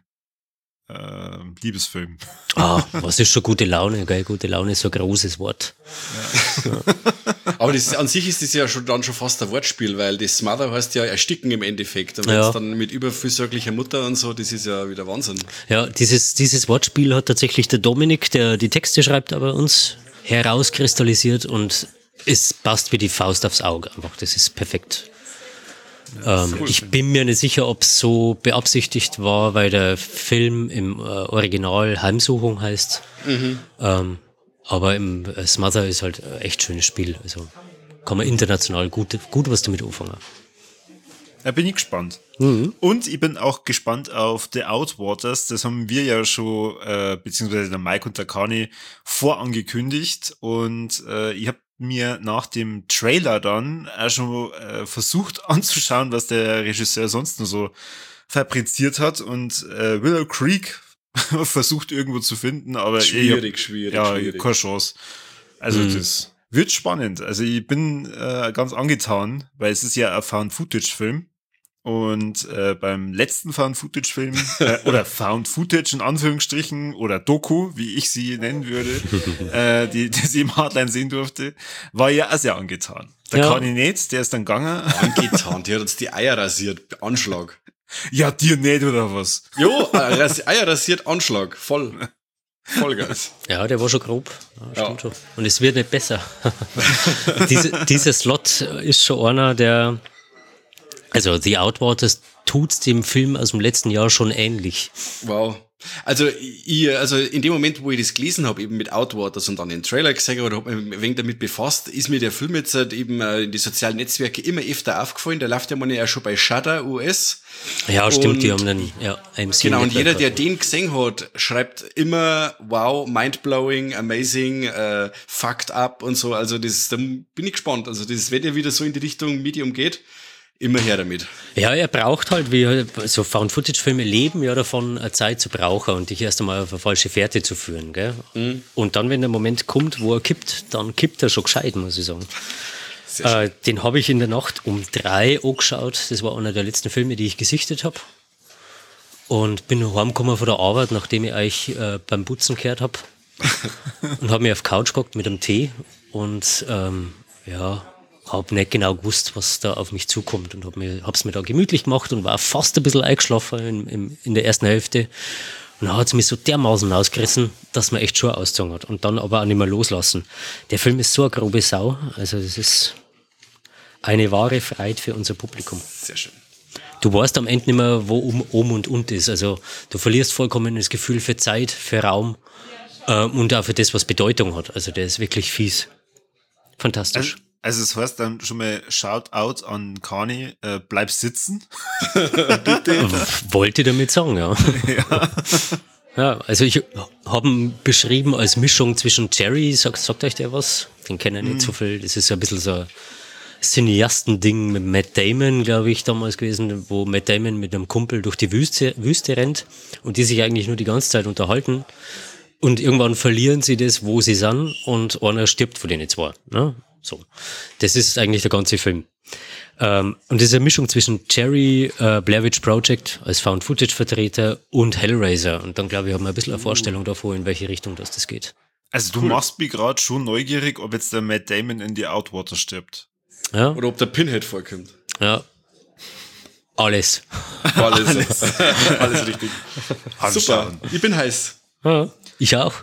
Liebesfilm. Was ist schon gute Laune, gell? Gute Laune ist so ein großes Wort. Ja. Aber an sich ist das ja dann schon fast ein Wortspiel, weil das Smother heißt ja ersticken im Endeffekt. Und jetzt dann mit überfürsorglicher Mutter und so, das ist ja wieder Wahnsinn. Ja, dieses Wortspiel hat tatsächlich der Dominik, der die Texte schreibt, aber uns herauskristallisiert und es passt wie die Faust aufs Auge einfach. Das ist perfekt. Cool, ich bin mir nicht sicher, ob es so beabsichtigt war, weil der Film im Original Heimsuchung heißt. Aber im Smother ist halt ein echt schönes Spiel. Also kann man international gut was damit anfangen. Da bin ich gespannt. Und ich bin auch gespannt auf The Outwaters. Das haben wir ja schon, beziehungsweise der Mike und der Kani, vorangekündigt. Und ich habe mir nach dem Trailer dann auch schon versucht anzuschauen, was der Regisseur sonst nur so fabriziert hat. Und Willow Creek versucht irgendwo zu finden, aber schwierig. Keine Chance. Also das wird spannend. Also ich bin ganz angetan, weil es ist ja ein Found-Footage-Film. Und beim letzten Found-Footage-Film oder Found-Footage in Anführungsstrichen oder Doku, wie ich sie nennen würde, die sie im Hardline sehen durfte, war ja auch sehr angetan. Der Kani nicht, der ist dann gegangen. Angetan, die hat uns die Eier rasiert, Anschlag. Ja, dir nicht, oder was? Jo, Eier rasiert, Anschlag, voll geil. Ja, der war schon grob. Ja, stimmt schon. Und es wird nicht besser. Dieser Slot ist schon einer, der... Also The Outwaters tut's dem Film aus dem letzten Jahr schon ähnlich. Wow. Also in dem Moment, wo ich das gelesen habe, eben mit Outwaters und dann den Trailer gesehen oder habe mich ein wenig damit befasst, ist mir der Film jetzt halt eben in die sozialen Netzwerke immer öfter aufgefallen. Der läuft ja mal ja schon bei Shudder US. Ja, stimmt, die haben einen AMC. Genau, und jeder, der den gesehen hat, schreibt immer, wow, mindblowing, amazing, fucked up und so. Also da bin ich gespannt. Also wenn der wieder so in die Richtung Medium geht, Immer her damit. Ja, er braucht halt, wie so Found-Footage-Filme leben ja davon, eine Zeit zu brauchen und dich erst einmal auf eine falsche Fährte zu führen. Gell? Und dann, wenn der Moment kommt, wo er kippt, dann kippt er schon gescheit, muss ich sagen. Den habe ich in der Nacht um 3 angeschaut. Das war einer der letzten Filme, die ich gesichtet habe. Und bin heimgekommen von der Arbeit, nachdem ich euch beim Putzen gehört habe. Und habe mich auf die Couch gehockt mit einem Tee und habe nicht genau gewusst, was da auf mich zukommt und hab's mir da gemütlich gemacht und war fast ein bisschen eingeschlafen in der ersten Hälfte. Und dann hat's mich so dermaßen ausgerissen, dass man echt schon ausgezogen hat und dann aber auch nicht mehr loslassen. Der Film ist so eine grobe Sau, also das ist eine wahre Freude für unser Publikum. Sehr schön. Du weißt am Ende nicht mehr, wo oben und unten ist. Also du verlierst vollkommen das Gefühl für Zeit, für Raum und auch für das, was Bedeutung hat. Also der ist wirklich fies. Fantastisch. Also das heißt dann schon mal Shoutout an Kani, bleib sitzen. Bitte. Wollte damit sagen, ja. Ja, also ich habe ihn beschrieben als Mischung zwischen Jerry, sagt euch der was? Den kennen nicht so viel. Das ist so ein bisschen so ein Cineasten-Ding mit Matt Damon, glaube ich, damals gewesen, wo Matt Damon mit einem Kumpel durch die Wüste rennt und die sich eigentlich nur die ganze Zeit unterhalten. Und irgendwann verlieren sie das, wo sie sind und einer stirbt von denen zwei. Ne? So. Das ist eigentlich der ganze Film. Und das ist eine Mischung zwischen Jerry, Blair Witch Project als Found-Footage-Vertreter und Hellraiser. Und dann, glaube ich, haben wir ein bisschen eine Vorstellung davon, in welche Richtung das geht. Also du machst mich gerade schon neugierig, ob jetzt der Matt Damon in die Outwater stirbt. Ja. Oder ob der Pinhead vorkommt. Ja. Alles. Alles richtig. Super. Ich bin heiß. Ja, ich auch.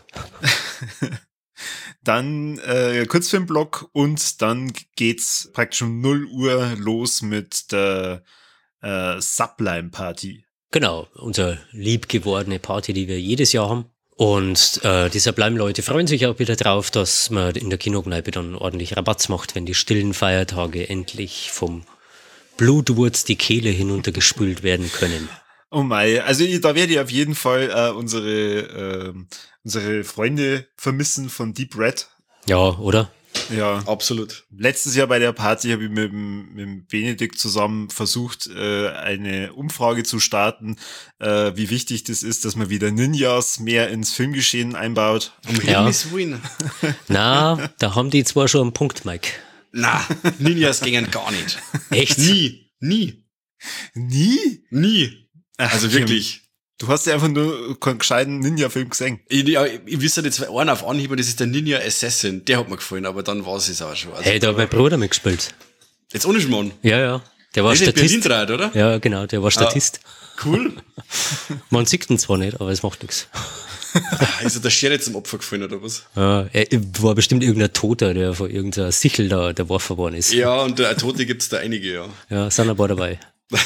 Dann Kurzfilmblock und dann geht's praktisch um 0 Uhr los mit der Sublime-Party. Genau, unsere liebgewordene Party, die wir jedes Jahr haben. Und die Sublime-Leute freuen sich auch wieder drauf, dass man in der Kinokneipe dann ordentlich Rabatz macht, wenn die stillen Feiertage endlich vom Blutwurz die Kehle hinuntergespült werden können. Oh mei, also da werde ich auf jeden Fall unsere Freunde vermissen von Deep Red. Ja, oder? Ja, absolut. Letztes Jahr bei der Party habe ich mit dem Benedikt zusammen versucht, eine Umfrage zu starten, wie wichtig das ist, dass man wieder Ninjas mehr ins Filmgeschehen einbaut. Himmels Willen. Na, da haben die zwar schon einen Punkt, Mike. Na, Ninjas gingen gar nicht. Echt? Nie. Nie? Also wirklich. Du hast ja einfach nur keinen gescheiten Ninja-Film gesehen. Ich wüsste jetzt einen auf Anhieb, das ist der Ninja Assassin. Der hat mir gefallen, aber dann war es auch schon. Also hey, da hat mein Bruder mitgespielt. Jetzt ohne Schmarrn. Ja. Der war der Statist. Berlin, oder? Ja, genau, der war Statist. Cool. Man sieht ihn zwar nicht, aber es macht nichts. Ist er der Schere zum Opfer gefallen, oder was? Ja, er war bestimmt irgendein Toter, der von irgendeiner Sichel da der Waffe worden ist. Ja, und Tote gibt's da einige, ja. Ja, sind ein paar dabei.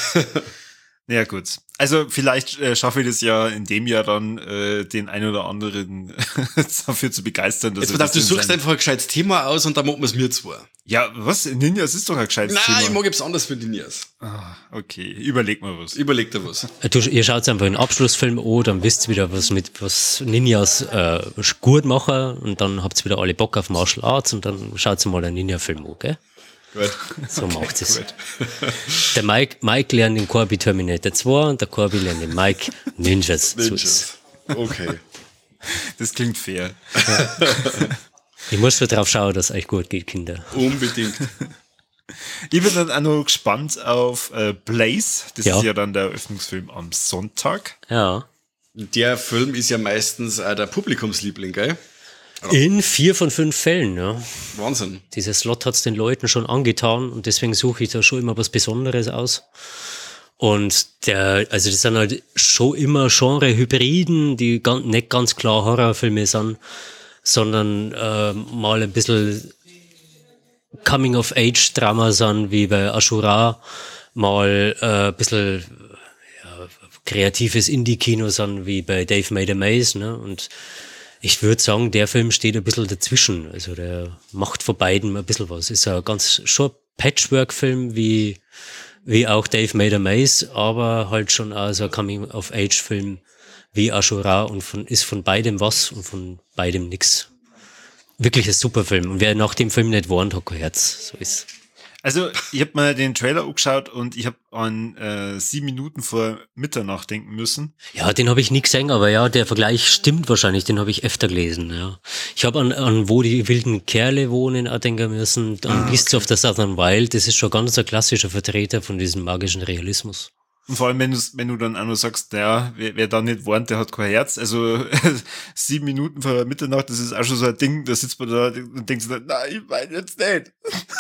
Ja, gut. Also vielleicht schaffe ich das ja in dem Jahr dann, den ein oder anderen dafür zu begeistern. Dass jetzt du suchst einfach ein gescheites Thema aus und dann machen wir es mir zwar. Ja, was? Ninjas ist doch ein gescheites Thema. Nein, ich mag etwas anderes für Ninjas. Ah, okay, überleg mal was. Überleg dir was. Ihr schaut einfach einen Abschlussfilm an, dann wisst ihr wieder, was Ninjas gut machen und dann habt ihr wieder alle Bock auf Martial Arts und dann schaut ihr mal einen Ninja-Film an, gell? Gut. So macht es. Der Mike lernt den Corby Terminator 2 und der Corby lernt den Mike Ninjas. Okay. Das klingt fair. Ja. Ich muss schon drauf schauen, dass es euch gut geht, Kinder. Unbedingt. Ich bin dann auch noch gespannt auf Blaze. Das Ja. ist ja dann der Eröffnungsfilm am Sonntag. Ja. Der Film ist ja meistens der Publikumsliebling, gell? In 4 von 5 Fällen, ja. Wahnsinn. Dieser Slot hat's den Leuten schon angetan und deswegen suche ich da schon immer was Besonderes aus. Und also das sind halt schon immer Genre-Hybriden, die nicht ganz klar Horrorfilme sind, sondern mal ein bisschen Coming-of-Age-Drama sind, wie bei Ashura, mal ein bisschen kreatives Indie-Kino sind, wie bei Dave Made a Maze, ne? Und ich würde sagen, der Film steht ein bisschen dazwischen. Also der macht von beiden ein bisschen was. Ist ein ganz schon Patchwork-Film wie auch Dave Made a Maze, aber halt schon auch so ein Coming-of-Age-Film wie Ashura und ist von beidem was und von beidem nix. Wirklich ein super Film. Und wer nach dem Film nicht warnt, hat kein Herz. So ist. Also, ich habe mal den Trailer angeschaut und ich habe an 7 Minuten vor Mitternacht denken müssen. Ja, den habe ich nie gesehen, aber ja, der Vergleich stimmt wahrscheinlich, den habe ich öfter gelesen, ja. Ich habe an Wo die wilden Kerle wohnen auch denken müssen, an Beasts of the Southern Wild, das ist schon ganz ein klassischer Vertreter von diesem magischen Realismus. Und vor allem, wenn du dann auch noch sagst, naja, wer da nicht warnt, der hat kein Herz. Also 7 Minuten vor Mitternacht, das ist auch schon so ein Ding, da sitzt man da und denkt sich dann, nein, ich meine jetzt nicht.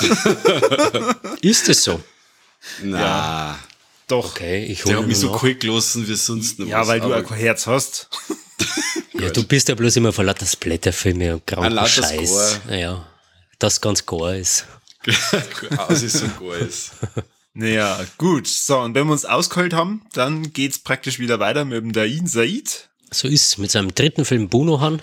Ist es so? Na, Ja. Doch. Okay, ich der hole hat mich so nach. kalt gelassen wie sonst noch Ja, was. weil du Aber auch kein Herz hast. Ja, du bist ja bloß immer vor lauter Splatterfilme und kranken lauter Scheiß. Gore. Ja, das ganz gar ist. aus ist so gut. Naja, gut. So, und wenn wir uns ausgeholt haben, dann geht's praktisch wieder weiter mit dem Dain Said. So ist mit seinem dritten Film Bunohan,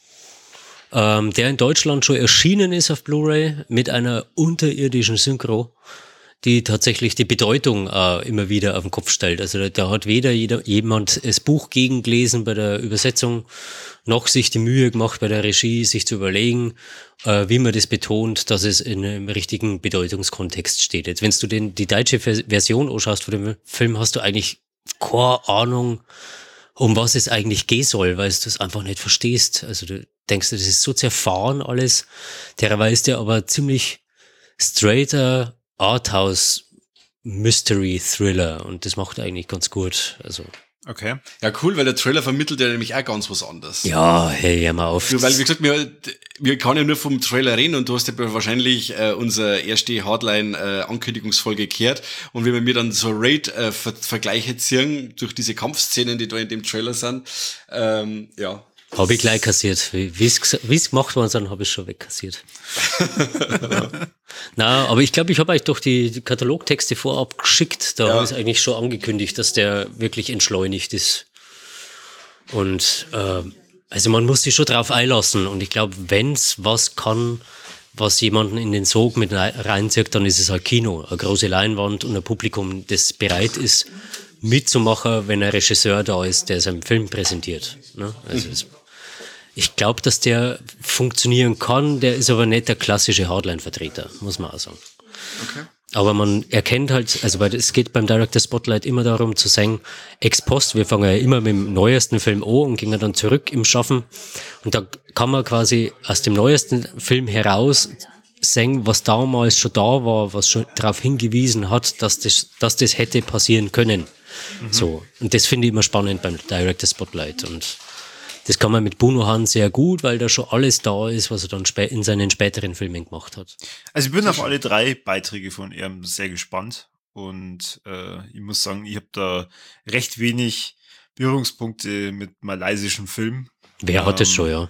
der in Deutschland schon erschienen ist auf Blu-ray mit einer unterirdischen Synchro, die tatsächlich die Bedeutung immer wieder auf den Kopf stellt. Also da hat weder jemand das Buch gegengelesen bei der Übersetzung, noch sich die Mühe gemacht bei der Regie, sich zu überlegen, wie man das betont, dass es in einem richtigen Bedeutungskontext steht. Jetzt, wenn du die deutsche Version anschaust von dem Film, hast du eigentlich keine Ahnung, um was es eigentlich gehen soll, weil du es einfach nicht verstehst. Also du denkst, das ist so zerfahren alles. Derweil ist der aber ziemlich straighter Arthouse Mystery Thriller und das macht er eigentlich ganz gut. Also Okay. Ja, cool, weil der Trailer vermittelt ja nämlich auch ganz was anderes. ja, hey, hör mal auf. Du, weil, wie gesagt, wir kann ja nur vom Trailer reden und du hast ja wahrscheinlich unsere erste Hardline-Ankündigungsfolge gehört und wenn wir mir dann so Raid-Vergleiche ziehen durch diese Kampfszenen, die da in dem Trailer sind, ja. Habe ich gleich kassiert. Wie es gemacht worden ist, habe ich schon wegkassiert. Ja. Na, aber ich glaube, ich habe euch doch die Katalogtexte vorab geschickt. Da habe ich eigentlich schon angekündigt, dass der wirklich entschleunigt ist. Und also man muss sich schon drauf einlassen. Und ich glaube, wenn's was kann, was jemanden in den Sog mit reinzieht, dann ist es halt Kino. Eine große Leinwand und ein Publikum, das bereit ist, mitzumachen, wenn ein Regisseur da ist, der seinen Film präsentiert. Ne? Also ich glaube, dass der funktionieren kann, der ist aber nicht der klassische Hardline-Vertreter, muss man auch sagen. Okay. Aber man erkennt halt, also weil es geht beim Director Spotlight immer darum zu sagen, ex post, wir fangen ja immer mit dem neuesten Film an und gehen dann zurück im Schaffen. Und da kann man quasi aus dem neuesten Film heraus sehen, was damals schon da war, was schon darauf hingewiesen hat, dass das hätte passieren können. So. Und das finde ich immer spannend beim Director Spotlight. Und das kann man mit Bunohan sehr gut, weil da schon alles da ist, was er dann in seinen späteren Filmen gemacht hat. Also ich bin auf alle 3 Beiträge von ihm sehr gespannt und ich muss sagen, ich habe da recht wenig Berührungspunkte mit malaysischen Filmen. Wer hat das schon, ja.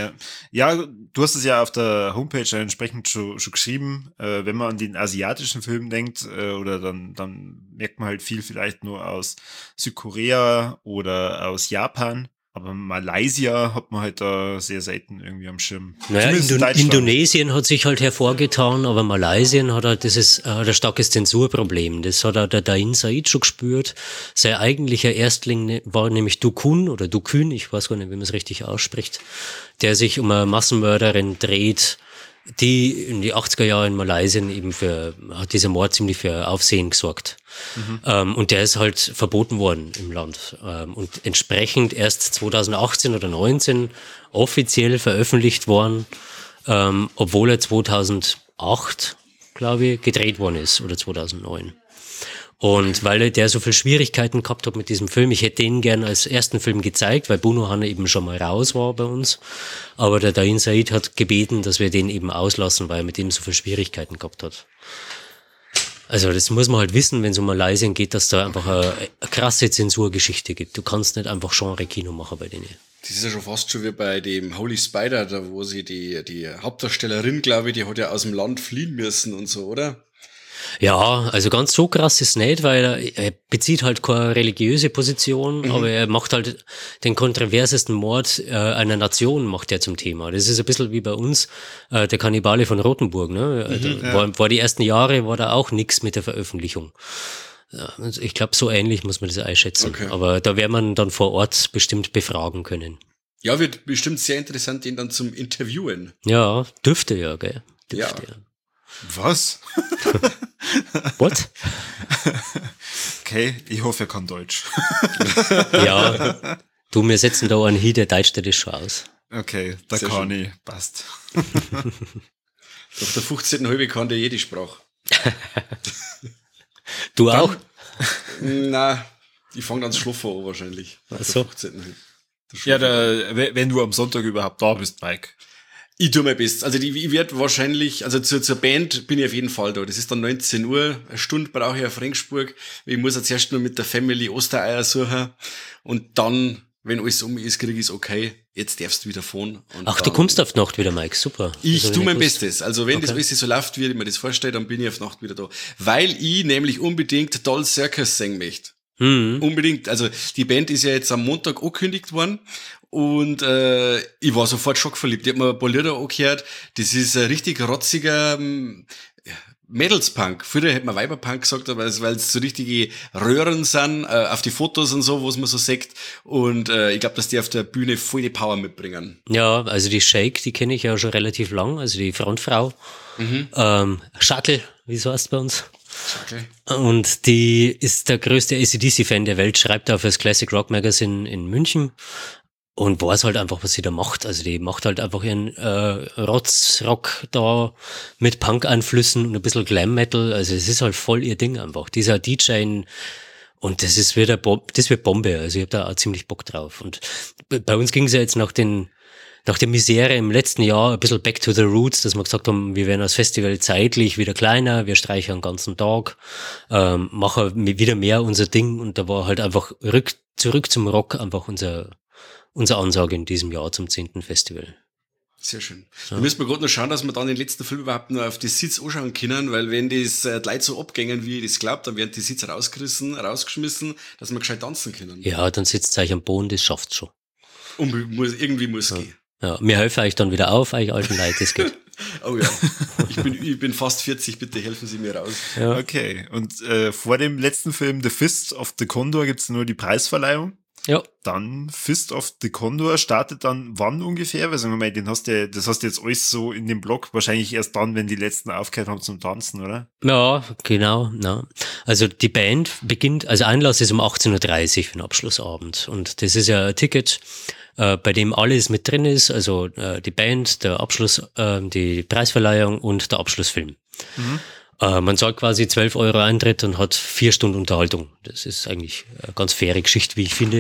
Ja, du hast es ja auf der Homepage entsprechend schon geschrieben. Wenn man an den asiatischen Film denkt, oder dann merkt man halt viel vielleicht nur aus Südkorea oder aus Japan. Aber Malaysia hat man halt da sehr selten irgendwie am Schirm. Naja, Indonesien hat sich halt hervorgetan, aber Malaysia hat halt ein starkes Zensurproblem. Das hat auch der Dain Said schon gespürt. Sein eigentlicher Erstling war nämlich Dukun oder Dukun, ich weiß gar nicht, wie man es richtig ausspricht, der sich um eine Massenmörderin dreht, die in die 80er Jahre in Malaysia eben hat dieser Mord ziemlich für Aufsehen gesorgt. Und der ist halt verboten worden im Land. Und entsprechend erst 2018 oder 19 offiziell veröffentlicht worden, obwohl er 2008, glaube ich, gedreht worden ist oder 2009. Und weil der so viele Schwierigkeiten gehabt hat mit diesem Film, ich hätte den gern als ersten Film gezeigt, weil Bunohan eben schon mal raus war bei uns. Aber der Dain Said hat gebeten, dass wir den eben auslassen, weil er mit dem so viele Schwierigkeiten gehabt hat. Also das muss man halt wissen, wenn es um Malaysia geht, dass da einfach eine krasse Zensurgeschichte gibt. Du kannst nicht einfach Genre-Kino machen bei denen. Das ist ja schon fast schon wie bei dem Holy Spider, da wo sie die Hauptdarstellerin, glaube ich, die hat ja aus dem Land fliehen müssen und so, oder? Ja, also ganz so krass ist nicht, weil er bezieht halt keine religiöse Position, aber er macht halt den kontroversesten Mord einer Nation macht er zum Thema. Das ist ein bisschen wie bei uns, der Kannibale von Rothenburg, ne? War die ersten Jahre, war da auch nix mit der Veröffentlichung. Ja, also ich glaube, so ähnlich muss man das einschätzen. Okay. Aber da wird man dann vor Ort bestimmt befragen können. Ja, wird bestimmt sehr interessant, ihn dann zum Interviewen. Ja, dürfte ja, gell? Dürfte ja. Was? What? Okay, ich hoffe, er kann Deutsch. Ja, du, wir setzen da einen hin, der Deutsch das schon aus. Okay, da Sehr kann schön. ich. Passt. Auf der 15,5 kann der jede Sprache. Du auch? Nein, ich fange dann zu schlafen an wahrscheinlich. Ach so. 15,5. Ja, wenn du am Sonntag überhaupt da bist, Mike. Ich tue mein Bestes. Also ich werde wahrscheinlich, also zur Band bin ich auf jeden Fall da. Das ist dann 19 Uhr, eine Stunde brauche ich auf Regensburg. Ich muss jetzt erst nur mit der Family Ostereier suchen und dann, wenn alles um ist, kriege ich es okay. Jetzt darfst du wieder fahren. Und Ach, du dann- kommst auf die Nacht wieder, Mike, super. Ich Das hab tue mein nicht gewusst. Bestes. Also wenn das Okay. alles so läuft, wie ich mir das vorstelle, dann bin ich auf Nacht wieder da. Weil ich nämlich unbedingt Doll Circus singen möchte. Mhm. Unbedingt. Also die Band ist ja jetzt am Montag angekündigt worden und ich war sofort schockverliebt. Ich hab mir ein paar Lieder angehört. Das ist ein richtig rotziger Mädelspunk. Früher hätte man Weiberpunk gesagt, aber weil es so richtige Röhren sind, auf die Fotos und so, was man so sagt. Und ich glaube, dass die auf der Bühne voll die Power mitbringen. Ja, also die Shake, die kenne ich ja schon relativ lang, also die Frontfrau. Schackel, wie so heißt bei uns. Okay. Und die ist der größte AC/DC-Fan der Welt, schreibt auch fürs Classic Rock Magazine in München und weiß halt einfach, was sie da macht. Also die macht halt einfach ihren Rotzrock da mit Punk-Einflüssen und ein bisschen Glam-Metal. Also es ist halt voll ihr Ding einfach. Dieser DJ und das ist wieder das wird Bombe. Also ich habe da auch ziemlich Bock drauf. Und bei uns ging es ja jetzt nach der Misere im letzten Jahr ein bisschen back to the roots, dass wir gesagt haben, wir werden das Festival zeitlich wieder kleiner, wir streichen den ganzen Tag, machen wieder mehr unser Ding und da war halt einfach zurück zum Rock einfach unsere Ansage in diesem Jahr zum 10. Festival. Sehr schön. Da müssen wir gerade noch schauen, dass wir dann den letzten Film überhaupt noch auf die Sitz anschauen können, weil wenn das die Leute so abgängen, wie ich das glaube, dann werden die Sitz rausgeschmissen, dass wir gescheit tanzen können. Ja, dann sitzt euch am Boden, das schafft's schon. Und irgendwie muss gehen. Ja, wir helfen euch dann wieder auf, euch alten Leute, das geht. Oh ja, ich bin fast 40, bitte helfen Sie mir raus. Ja. Okay, und vor dem letzten Film The Fist of the Condor gibt's nur die Preisverleihung. Ja. Dann Fist of the Condor startet dann wann ungefähr? Weil sagen wir mal, das hast du jetzt alles so in dem Blog, wahrscheinlich erst dann, wenn die letzten aufgehört haben zum Tanzen, oder? Ja, genau. Ja. Also die Band beginnt, also Einlass ist um 18:30 Uhr für den Abschlussabend. Und das ist ja ein Ticket, bei dem alles mit drin ist, also die Band, der Abschluss, die Preisverleihung und der Abschlussfilm. Man zahlt quasi 12 Euro Eintritt und hat 4 Stunden Unterhaltung. Das ist eigentlich eine ganz faire Geschichte, wie ich finde.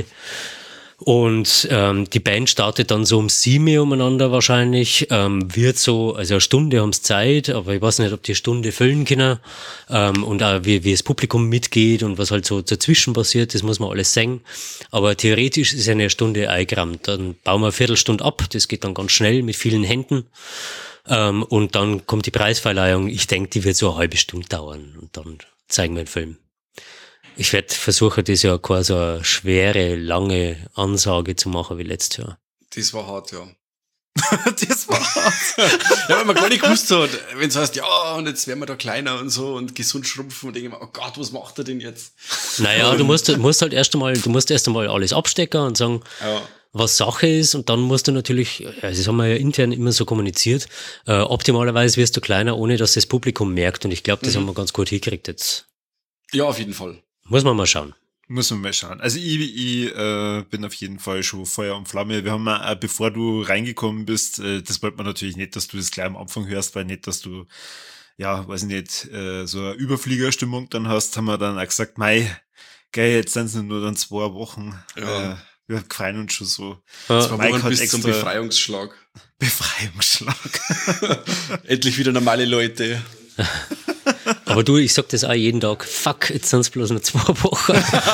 Und die Band startet dann so um 7 Uhr umeinander wahrscheinlich, wird so, also eine Stunde haben's Zeit, aber ich weiß nicht, ob die Stunde füllen können, und auch wie das Publikum mitgeht und was halt so dazwischen passiert, das muss man alles sehen. Aber theoretisch ist eine Stunde eingerammt. Dann bauen wir eine Viertelstunde ab, das geht dann ganz schnell mit vielen Händen. Und dann kommt die Preisverleihung. Ich denke, die wird so eine halbe Stunde dauern und dann zeigen wir den Film. Ich werde versuchen, das Jahr keine so eine schwere, lange Ansage zu machen wie letztes Jahr. Das war hart, ja. Das war's. Ja, weil man gar nicht gewusst hat, wenn es heißt, ja, und jetzt werden wir da kleiner und so und gesund schrumpfen und denken wir, oh Gott, was macht er denn jetzt? Naja, du musst erst einmal alles abstecken und sagen, Ja. was Sache ist, und dann musst du natürlich, also das haben wir ja intern immer so kommuniziert, optimalerweise wirst du kleiner, ohne dass das Publikum merkt, und ich glaube, das haben wir ganz gut hingekriegt jetzt. Ja, auf jeden Fall. Muss man mal schauen. Muss man mal schauen. Also ich bin auf jeden Fall schon Feuer und Flamme. Wir haben mal, bevor du reingekommen bist, das wollte man natürlich nicht, dass du das gleich am Anfang hörst, weil nicht, dass du, ja, weiß ich nicht, so eine Überfliegerstimmung dann hast, haben wir dann auch gesagt, mei, geil, jetzt sind es nur dann 2 Wochen. Ja. Wir freuen uns schon so. Das war Mike Wochen hat bis zum extra- Befreiungsschlag. Befreiungsschlag. Endlich wieder normale Leute. Aber du, ich sag das auch jeden Tag, fuck, jetzt sind es bloß noch 2 Wochen.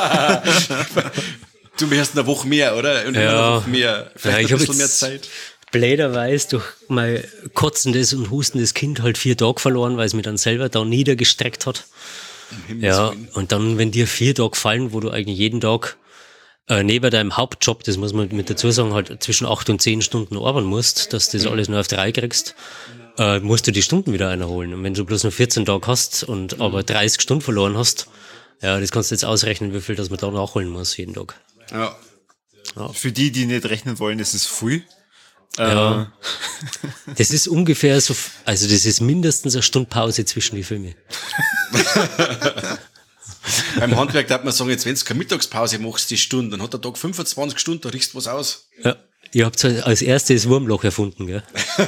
Du hast eine Woche mehr, oder? Und Ja. eine Woche mehr. Vielleicht Ja, ich ein hab bisschen mehr jetzt- Zeit. Bläderweise durch mein kotzendes und hustendes Kind halt 4 Tage verloren, weil es mich dann selber da niedergestreckt hat. Ja, und dann, wenn dir 4 Tage fallen, wo du eigentlich jeden Tag neben deinem Hauptjob, das muss man mit dazu sagen, halt zwischen 8 und 10 Stunden arbeiten musst, dass du das alles nur auf die Reihe kriegst, musst du die Stunden wieder einholen. Und wenn du bloß noch 14 Tage hast und aber 30 Stunden verloren hast, ja, das kannst du jetzt ausrechnen, wie viel das man da nachholen muss jeden Tag. Ja. Für die nicht rechnen wollen, ist es viel. Ja. Das ist ungefähr so, also das ist mindestens eine Stunde Pause zwischen die Filme. Beim Handwerk darf man sagen, jetzt wenn du keine Mittagspause machst, die Stunde, dann hat der Tag 25 Stunden, da riechst du was aus. Ja, ihr habt als erstes Wurmloch erfunden, gell?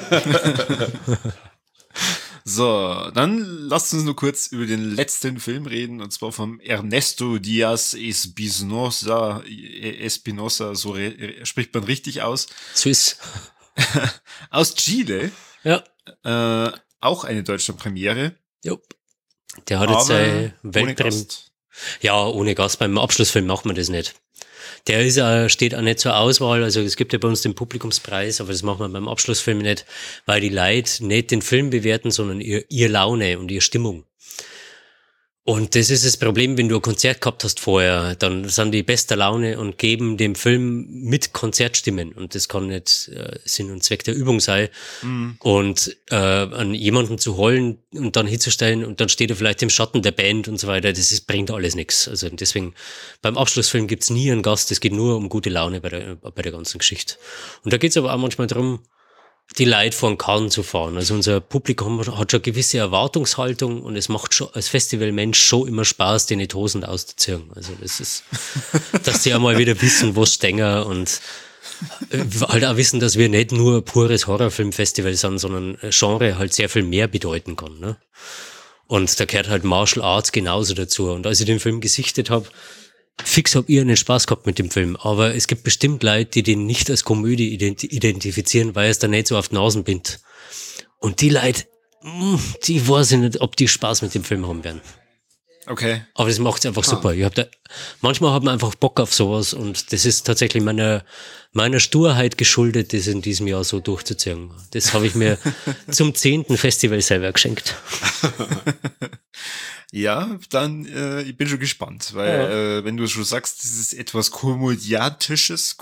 So, dann lasst uns nur kurz über den letzten Film reden, und zwar vom Ernesto Diaz Espinosa, so spricht man richtig aus. Süß. Aus Chile. Ja. Auch eine deutsche Premiere. Jo. Der hat jetzt ohne Weltpremiere. Gast. Ja, ohne Gast. Beim Abschlussfilm macht man das nicht. Der ist, steht auch nicht zur Auswahl. Also es gibt ja bei uns den Publikumspreis, aber das machen wir beim Abschlussfilm nicht, weil die Leute nicht den Film bewerten, sondern ihr Laune und ihre Stimmung. Und das ist das Problem, wenn du ein Konzert gehabt hast vorher, dann sind die bester Laune und geben dem Film mit Konzertstimmen. Und das kann nicht Sinn und Zweck der Übung sein. Mhm. Und an jemanden zu holen und dann hinzustellen und dann steht er vielleicht im Schatten der Band und so weiter, bringt alles nichts. Also deswegen, beim Abschlussfilm gibt's nie einen Gast, es geht nur um gute Laune bei der ganzen Geschichte. Und da geht's aber auch manchmal darum, die Leute vor den Kahn zu fahren. Also unser Publikum hat schon eine gewisse Erwartungshaltung und es macht schon als Festivalmensch schon immer Spaß, den Hosen auszuziehen. Also das ist, dass die einmal wieder wissen, was stehen und halt auch wissen, dass wir nicht nur ein pures Horrorfilmfestival sind, sondern Genre halt sehr viel mehr bedeuten kann. Ne? Und da gehört halt Martial Arts genauso dazu. Und als ich den Film gesichtet habe, fix hab ich einen Spaß gehabt mit dem Film, aber es gibt bestimmt Leute, die den nicht als Komödie identifizieren, weil es da nicht so auf die Nasen bindet. Und die Leute, die weiß ich nicht, ob die Spaß mit dem Film haben werden. Okay. Aber das macht's einfach super. Manchmal hat man einfach Bock auf sowas und das ist tatsächlich meiner Sturheit geschuldet, das in diesem Jahr so durchzuziehen. Das habe ich mir zum 10. Festival selber geschenkt. Ja, dann, ich bin schon gespannt, weil wenn du schon sagst, das ist etwas Komödiantisches,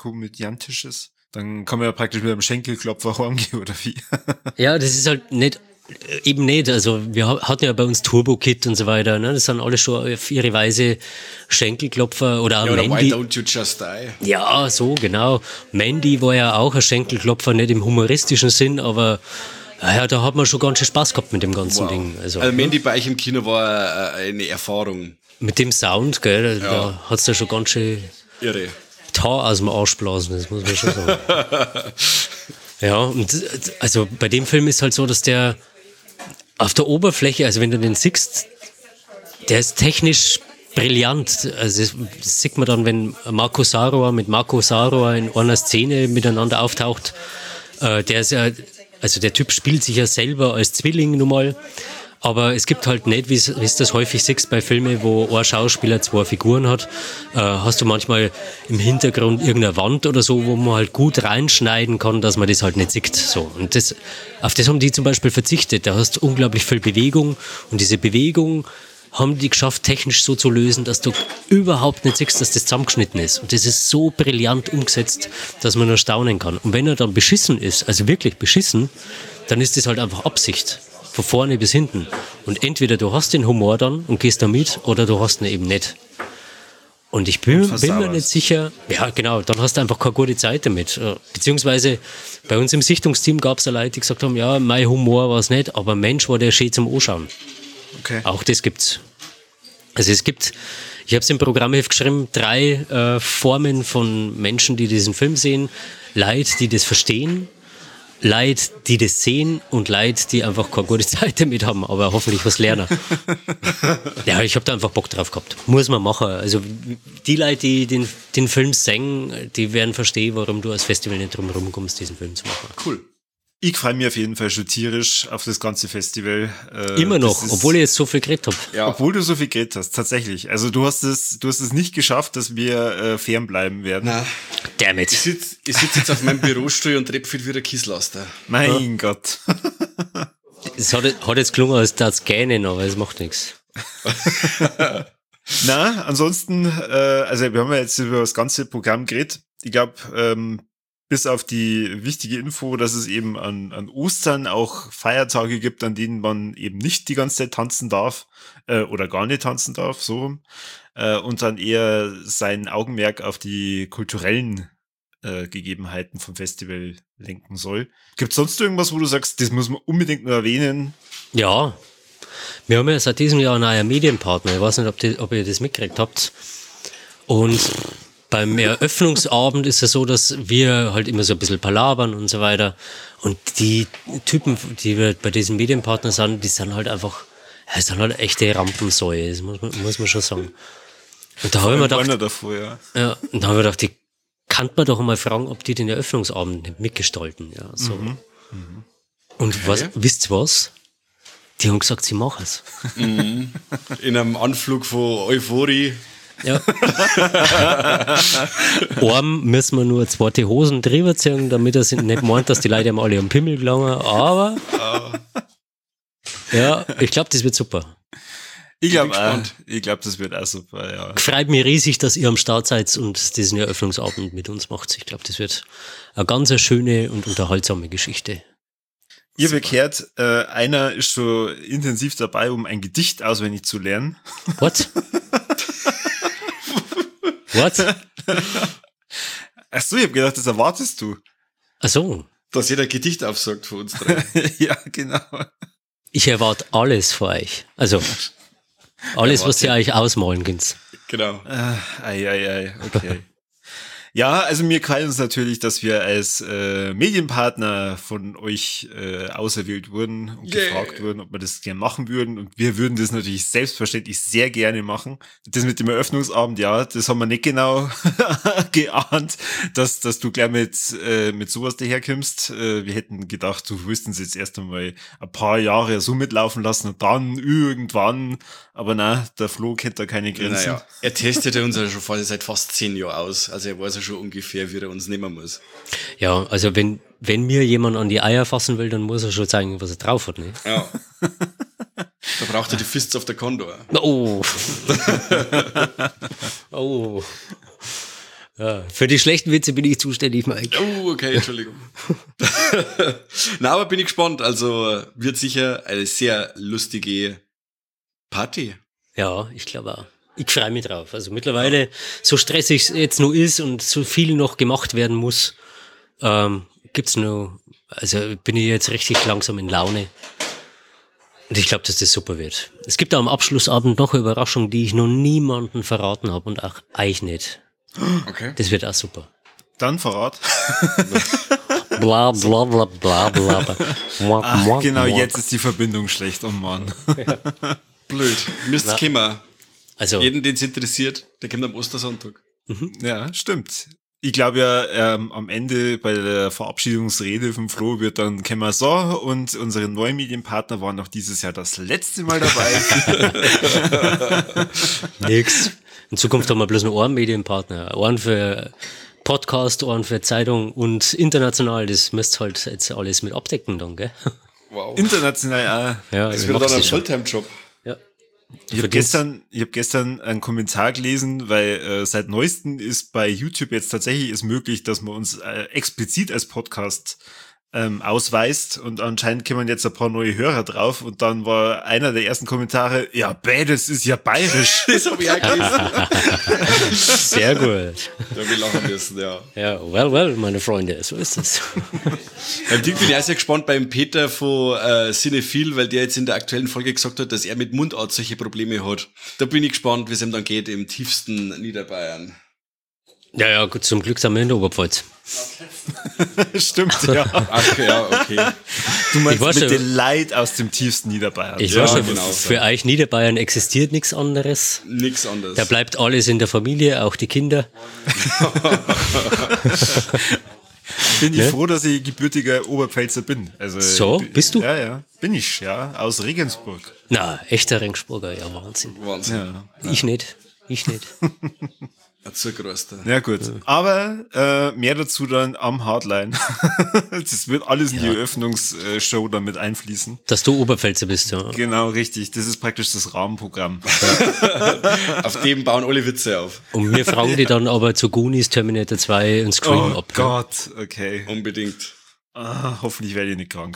dann kann man ja praktisch mit einem Schenkelklopfer heimgehen, oder wie? Ja, das ist halt eben nicht. Also wir hatten ja bei uns Turbo Kid und so weiter, ne? Das sind alle schon auf ihre Weise Schenkelklopfer oder auch oder Mandy. Why Don't You Just Die? Ja, so, genau. Mandy war ja auch ein Schenkelklopfer, nicht im humoristischen Sinn, aber ja, da hat man schon ganz schön Spaß gehabt mit dem ganzen Ding. Also Mandy bei euch im Kino war eine Erfahrung. Mit dem Sound, gell, da hat's da schon ganz schön irre Tar aus dem Arsch blasen, das muss man schon sagen. Ja, und also bei dem Film ist halt so, dass der auf der Oberfläche, also wenn du den siehst, der ist technisch brillant. Also das sieht man dann, wenn Marco Saroa mit Marco Saroa in einer Szene miteinander auftaucht. Der ist ja, also der Typ spielt sich ja selber als Zwilling nun mal. Aber es gibt halt nicht, wie es das häufig siehst bei Filmen, wo ein Schauspieler 2 Figuren hat, hast du manchmal im Hintergrund irgendeine Wand oder so, wo man halt gut reinschneiden kann, dass man das halt nicht sieht. So. Und auf das haben die zum Beispiel verzichtet. Da hast du unglaublich viel Bewegung und diese Bewegung haben die geschafft, technisch so zu lösen, dass du überhaupt nicht siehst, dass das zusammengeschnitten ist. Und das ist so brillant umgesetzt, dass man nur staunen kann. Und wenn er dann beschissen ist, also wirklich beschissen, dann ist das halt einfach Absicht. Von vorne bis hinten. Und entweder du hast den Humor dann und gehst da mit, oder du hast ihn eben nicht. Und ich bin mir nicht sicher, ja genau, dann hast du einfach keine gute Zeit damit. Beziehungsweise bei uns im Sichtungsteam gab es Leute, die gesagt haben, ja, mein Humor war es nicht, aber Mensch, war der schön zum Anschauen. Okay. Auch das gibt's. Also es gibt, ich habe es im Programmheft geschrieben, 3 Formen von Menschen, die diesen Film sehen. Leute, die das verstehen, Leute, die das sehen und Leute, die einfach keine gute Zeit damit haben, aber hoffentlich was lernen. Ja, ich habe da einfach Bock drauf gehabt. Muss man machen. Also die Leute, die den Film singen, die werden verstehen, warum du als Festival nicht drum rumkommst, diesen Film zu machen. Cool. Ich freue mich auf jeden Fall schon tierisch auf das ganze Festival. Immer noch, obwohl ich jetzt so viel geredet habe. Ja. Obwohl du so viel geredet hast, tatsächlich. Also du hast es nicht geschafft, dass wir fernbleiben werden. Na, damn it. Ich sitz jetzt auf meinem Bürostuhl und treffe viel wie ein Kisslaster. Mein Gott. Es hat jetzt gelungen, als das gähnen, aber es macht nichts. Na, ansonsten, also wir haben ja jetzt über das ganze Programm geredet. Ich glaube, bis auf die wichtige Info, dass es eben an Ostern auch Feiertage gibt, an denen man eben nicht die ganze Zeit tanzen darf oder gar nicht tanzen darf, so rum. Und dann eher sein Augenmerk auf die kulturellen Gegebenheiten vom Festival lenken soll. Gibt es sonst irgendwas, wo du sagst, das muss man unbedingt nur erwähnen? Ja, wir haben ja seit diesem Jahr einen neuen Medienpartner. Ich weiß nicht, ob ihr das mitgekriegt habt. Und beim Eröffnungsabend ist es so, dass wir halt immer so ein bisschen palabern und so weiter. Und die Typen, die wir bei diesem Medienpartner sind, die sind halt einfach, das sind halt echte Rampensäue, das muss man schon sagen. Und da habe ich mir gedacht, davor, ja. ja, und da habe ich gedacht, die kann man doch mal fragen, ob die den Eröffnungsabend nicht mitgestalten. Ja, so. Und was, wisst ihr was? Die haben gesagt, sie machen es. In einem Anflug von Euphorie. Ja. Arm müssen wir nur zweite Hosen drüber ziehen, damit er nicht meint, dass die Leute ihm alle am Pimmel gelangen. Aber ja, ich glaube, das wird super. Ich glaube, das wird auch super, ja. Freut mich riesig, dass ihr am Start seid und diesen Eröffnungsabend mit uns macht. Ich glaube, das wird eine ganz schöne und unterhaltsame Geschichte. Ihr bekehrt, einer ist schon intensiv dabei, um ein Gedicht auswendig zu lernen. What? What? Ach so, ich habe gedacht, das erwartest du. Ach so. Dass jeder Gedicht aufsagt von uns drei. Ja, genau. Ich erwarte alles von euch. Also, alles, was ihr euch ausmalen könnt. Genau. Okay. Ja, also mir gefällt uns natürlich, dass wir als Medienpartner von euch auserwählt wurden und gefragt wurden, ob wir das gerne machen würden. Und wir würden das natürlich selbstverständlich sehr gerne machen. Das mit dem Eröffnungsabend, ja, das haben wir nicht genau geahnt, dass du gleich mit sowas daherkommst. Wir hätten gedacht, du willst uns jetzt erst einmal ein paar Jahre so mitlaufen lassen und dann irgendwann, aber na, der Flo kennt da keine Grenzen. Naja, er testet ja uns ja schon seit fast 10 Jahren aus. Also er weiß ja schon ungefähr, wie er uns nehmen muss. Ja, also wenn mir jemand an die Eier fassen will, dann muss er schon zeigen, was er drauf hat, ne? Ja. Da braucht er die Fists of the Condor. Oh. Oh. Ja, für die schlechten Witze bin ich zuständig, Mike. Oh, okay, Entschuldigung. Na, aber bin ich gespannt. Also wird sicher eine sehr lustige Party. Ja, ich glaube auch. Ich freue mich drauf. Also mittlerweile, so stressig es jetzt noch ist und so viel noch gemacht werden muss, gibt's noch, also bin ich jetzt richtig langsam in Laune. Und ich glaube, dass das super wird. Es gibt auch am Abschlussabend noch eine Überraschung, die ich noch niemandem verraten habe und auch euch nicht. Okay. Das wird auch super. Dann Verrat. Bla bla bla bla bla. Ach, genau, jetzt ist die Verbindung schlecht, oh Mann. Blöd. Müsst's kommen. Also, Jeden, den es interessiert, der kommt am Ostersonntag. Ja, stimmt. Ich glaube ja, am Ende bei der Verabschiedungsrede von Flo wird dann kommen so, und unsere neuen Medienpartner waren auch dieses Jahr das letzte Mal dabei. nix. In Zukunft haben wir bloß noch einen Medienpartner. Einen für Podcast, einen für Zeitung und international. Das müsst ihr halt jetzt alles mit abdecken dann, gell? Wow. International auch. Ja, Das ich wird mach's dann ein das schon. Fulltime-Job. Ja. Ich habe gestern einen Kommentar gelesen, weil seit neuestem ist bei YouTube jetzt tatsächlich ist möglich, dass man uns explizit als Podcast ausweist, und anscheinend kommen jetzt ein paar neue Hörer drauf, und dann war einer der ersten Kommentare, ja, das ist ja bayerisch. Das habe ich auch gelesen. Sehr gut. Da wir lachen müssen, ja. Ja, well, meine Freunde, so ist es. Beim Ding bin ich auch sehr gespannt beim Peter von Cinephil, weil der jetzt in der aktuellen Folge gesagt hat, dass er mit Mundart solche Probleme hat. Da bin ich gespannt, wie es ihm dann geht im tiefsten Niederbayern. Ja, gut, zum Glück sind wir in der Oberpfalz. Stimmt, ja. Ach ja, okay. Du meinst Ich weiß mit schon- den Leid aus dem tiefsten Niederbayern. Ich Ja, weiß schon, genau. für euch Niederbayern existiert nichts anderes. Nix anderes. Da bleibt alles in der Familie, auch die Kinder. Bin ich Ne? froh, dass ich gebürtiger Oberpfälzer bin. Also, So, bist du? Ja, bin ich, ja, aus Regensburg. Na, echter Regensburger, ja, Wahnsinn. Wahnsinn. Ja. Ich nicht. Ein Zugröster. Ja, gut. Aber mehr dazu dann am Hardline. Das wird alles in die Eröffnungsshow damit einfließen. Dass du Oberpfälzer bist, ja. Genau, richtig. Das ist praktisch das Rahmenprogramm. Auf dem bauen alle Witze auf. Und wir fragen die dann aber zu Goonies, Terminator 2 und Scream Oh ab. Ne? Gott, okay. Unbedingt. Hoffentlich werde ich nicht krank.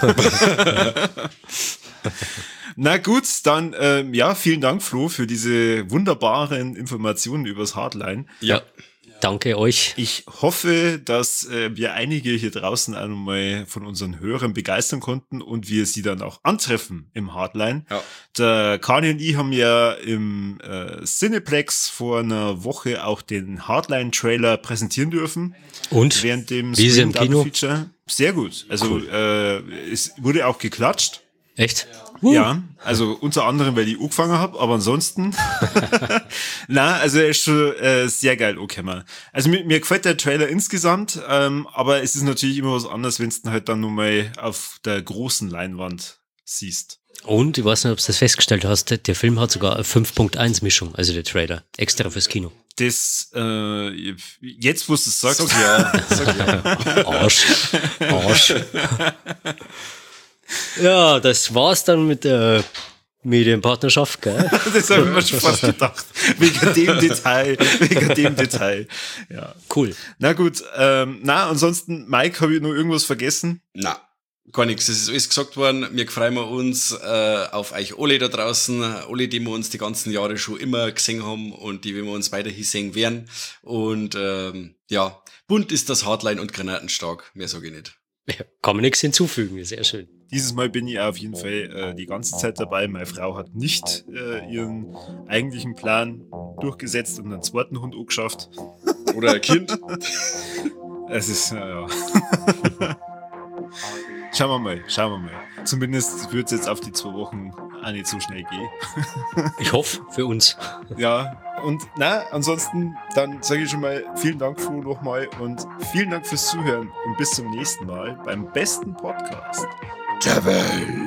Na gut, dann vielen Dank, Flo, für diese wunderbaren Informationen übers Hardline. Ja. Danke euch. Ich hoffe, dass wir einige hier draußen auch nochmal von unseren Hörern begeistern konnten und wir sie dann auch antreffen im Hardline. Ja. Der Kani und ich haben ja im Cineplex vor einer Woche auch den Hardline-Trailer präsentieren dürfen. Und? Während dem Wie ist er im Kino? Feature. Sehr gut. Also Cool. Es wurde auch geklatscht. Echt? Ja, also unter anderem, weil ich angefangen habe, aber ansonsten. Na, also er ist schon sehr geil angekommen. Also mir gefällt der Trailer insgesamt, aber es ist natürlich immer was anderes, wenn du ihn halt dann nochmal auf der großen Leinwand siehst. Und, ich weiß nicht, ob du das festgestellt hast, der Film hat sogar eine 5.1 Mischung, also der Trailer, extra fürs Kino. Das, jetzt, wo du es sagst. Sag ja. Arsch. Ja, das war's dann mit der Medienpartnerschaft, gell? Das habe ich mir schon fast gedacht. Wegen dem Detail. Ja. Cool. Na gut, ansonsten, Mike, habe ich noch irgendwas vergessen? Na, gar nichts. Es ist alles gesagt worden. Wir freuen uns auf euch alle da draußen. Alle, die wir uns die ganzen Jahre schon immer gesehen haben und die wir uns weiterhin sehen werden. Und ja, bunt ist das Hardline und granatenstark. Mehr sage ich nicht. Ja, kann man nichts hinzufügen, sehr schön. Dieses Mal bin ich auf jeden Fall die ganze Zeit dabei. Meine Frau hat nicht ihren eigentlichen Plan durchgesetzt und einen zweiten Hund angeschafft. Oder ein Kind. Es ist, ja. Schauen wir mal. Zumindest wird es jetzt auf die 2 Wochen auch nicht so schnell gehen. Ich hoffe, für uns. Ja, und ansonsten, dann sage ich schon mal vielen Dank, Flo, nochmal und vielen Dank fürs Zuhören und bis zum nächsten Mal beim besten Podcast der Welt.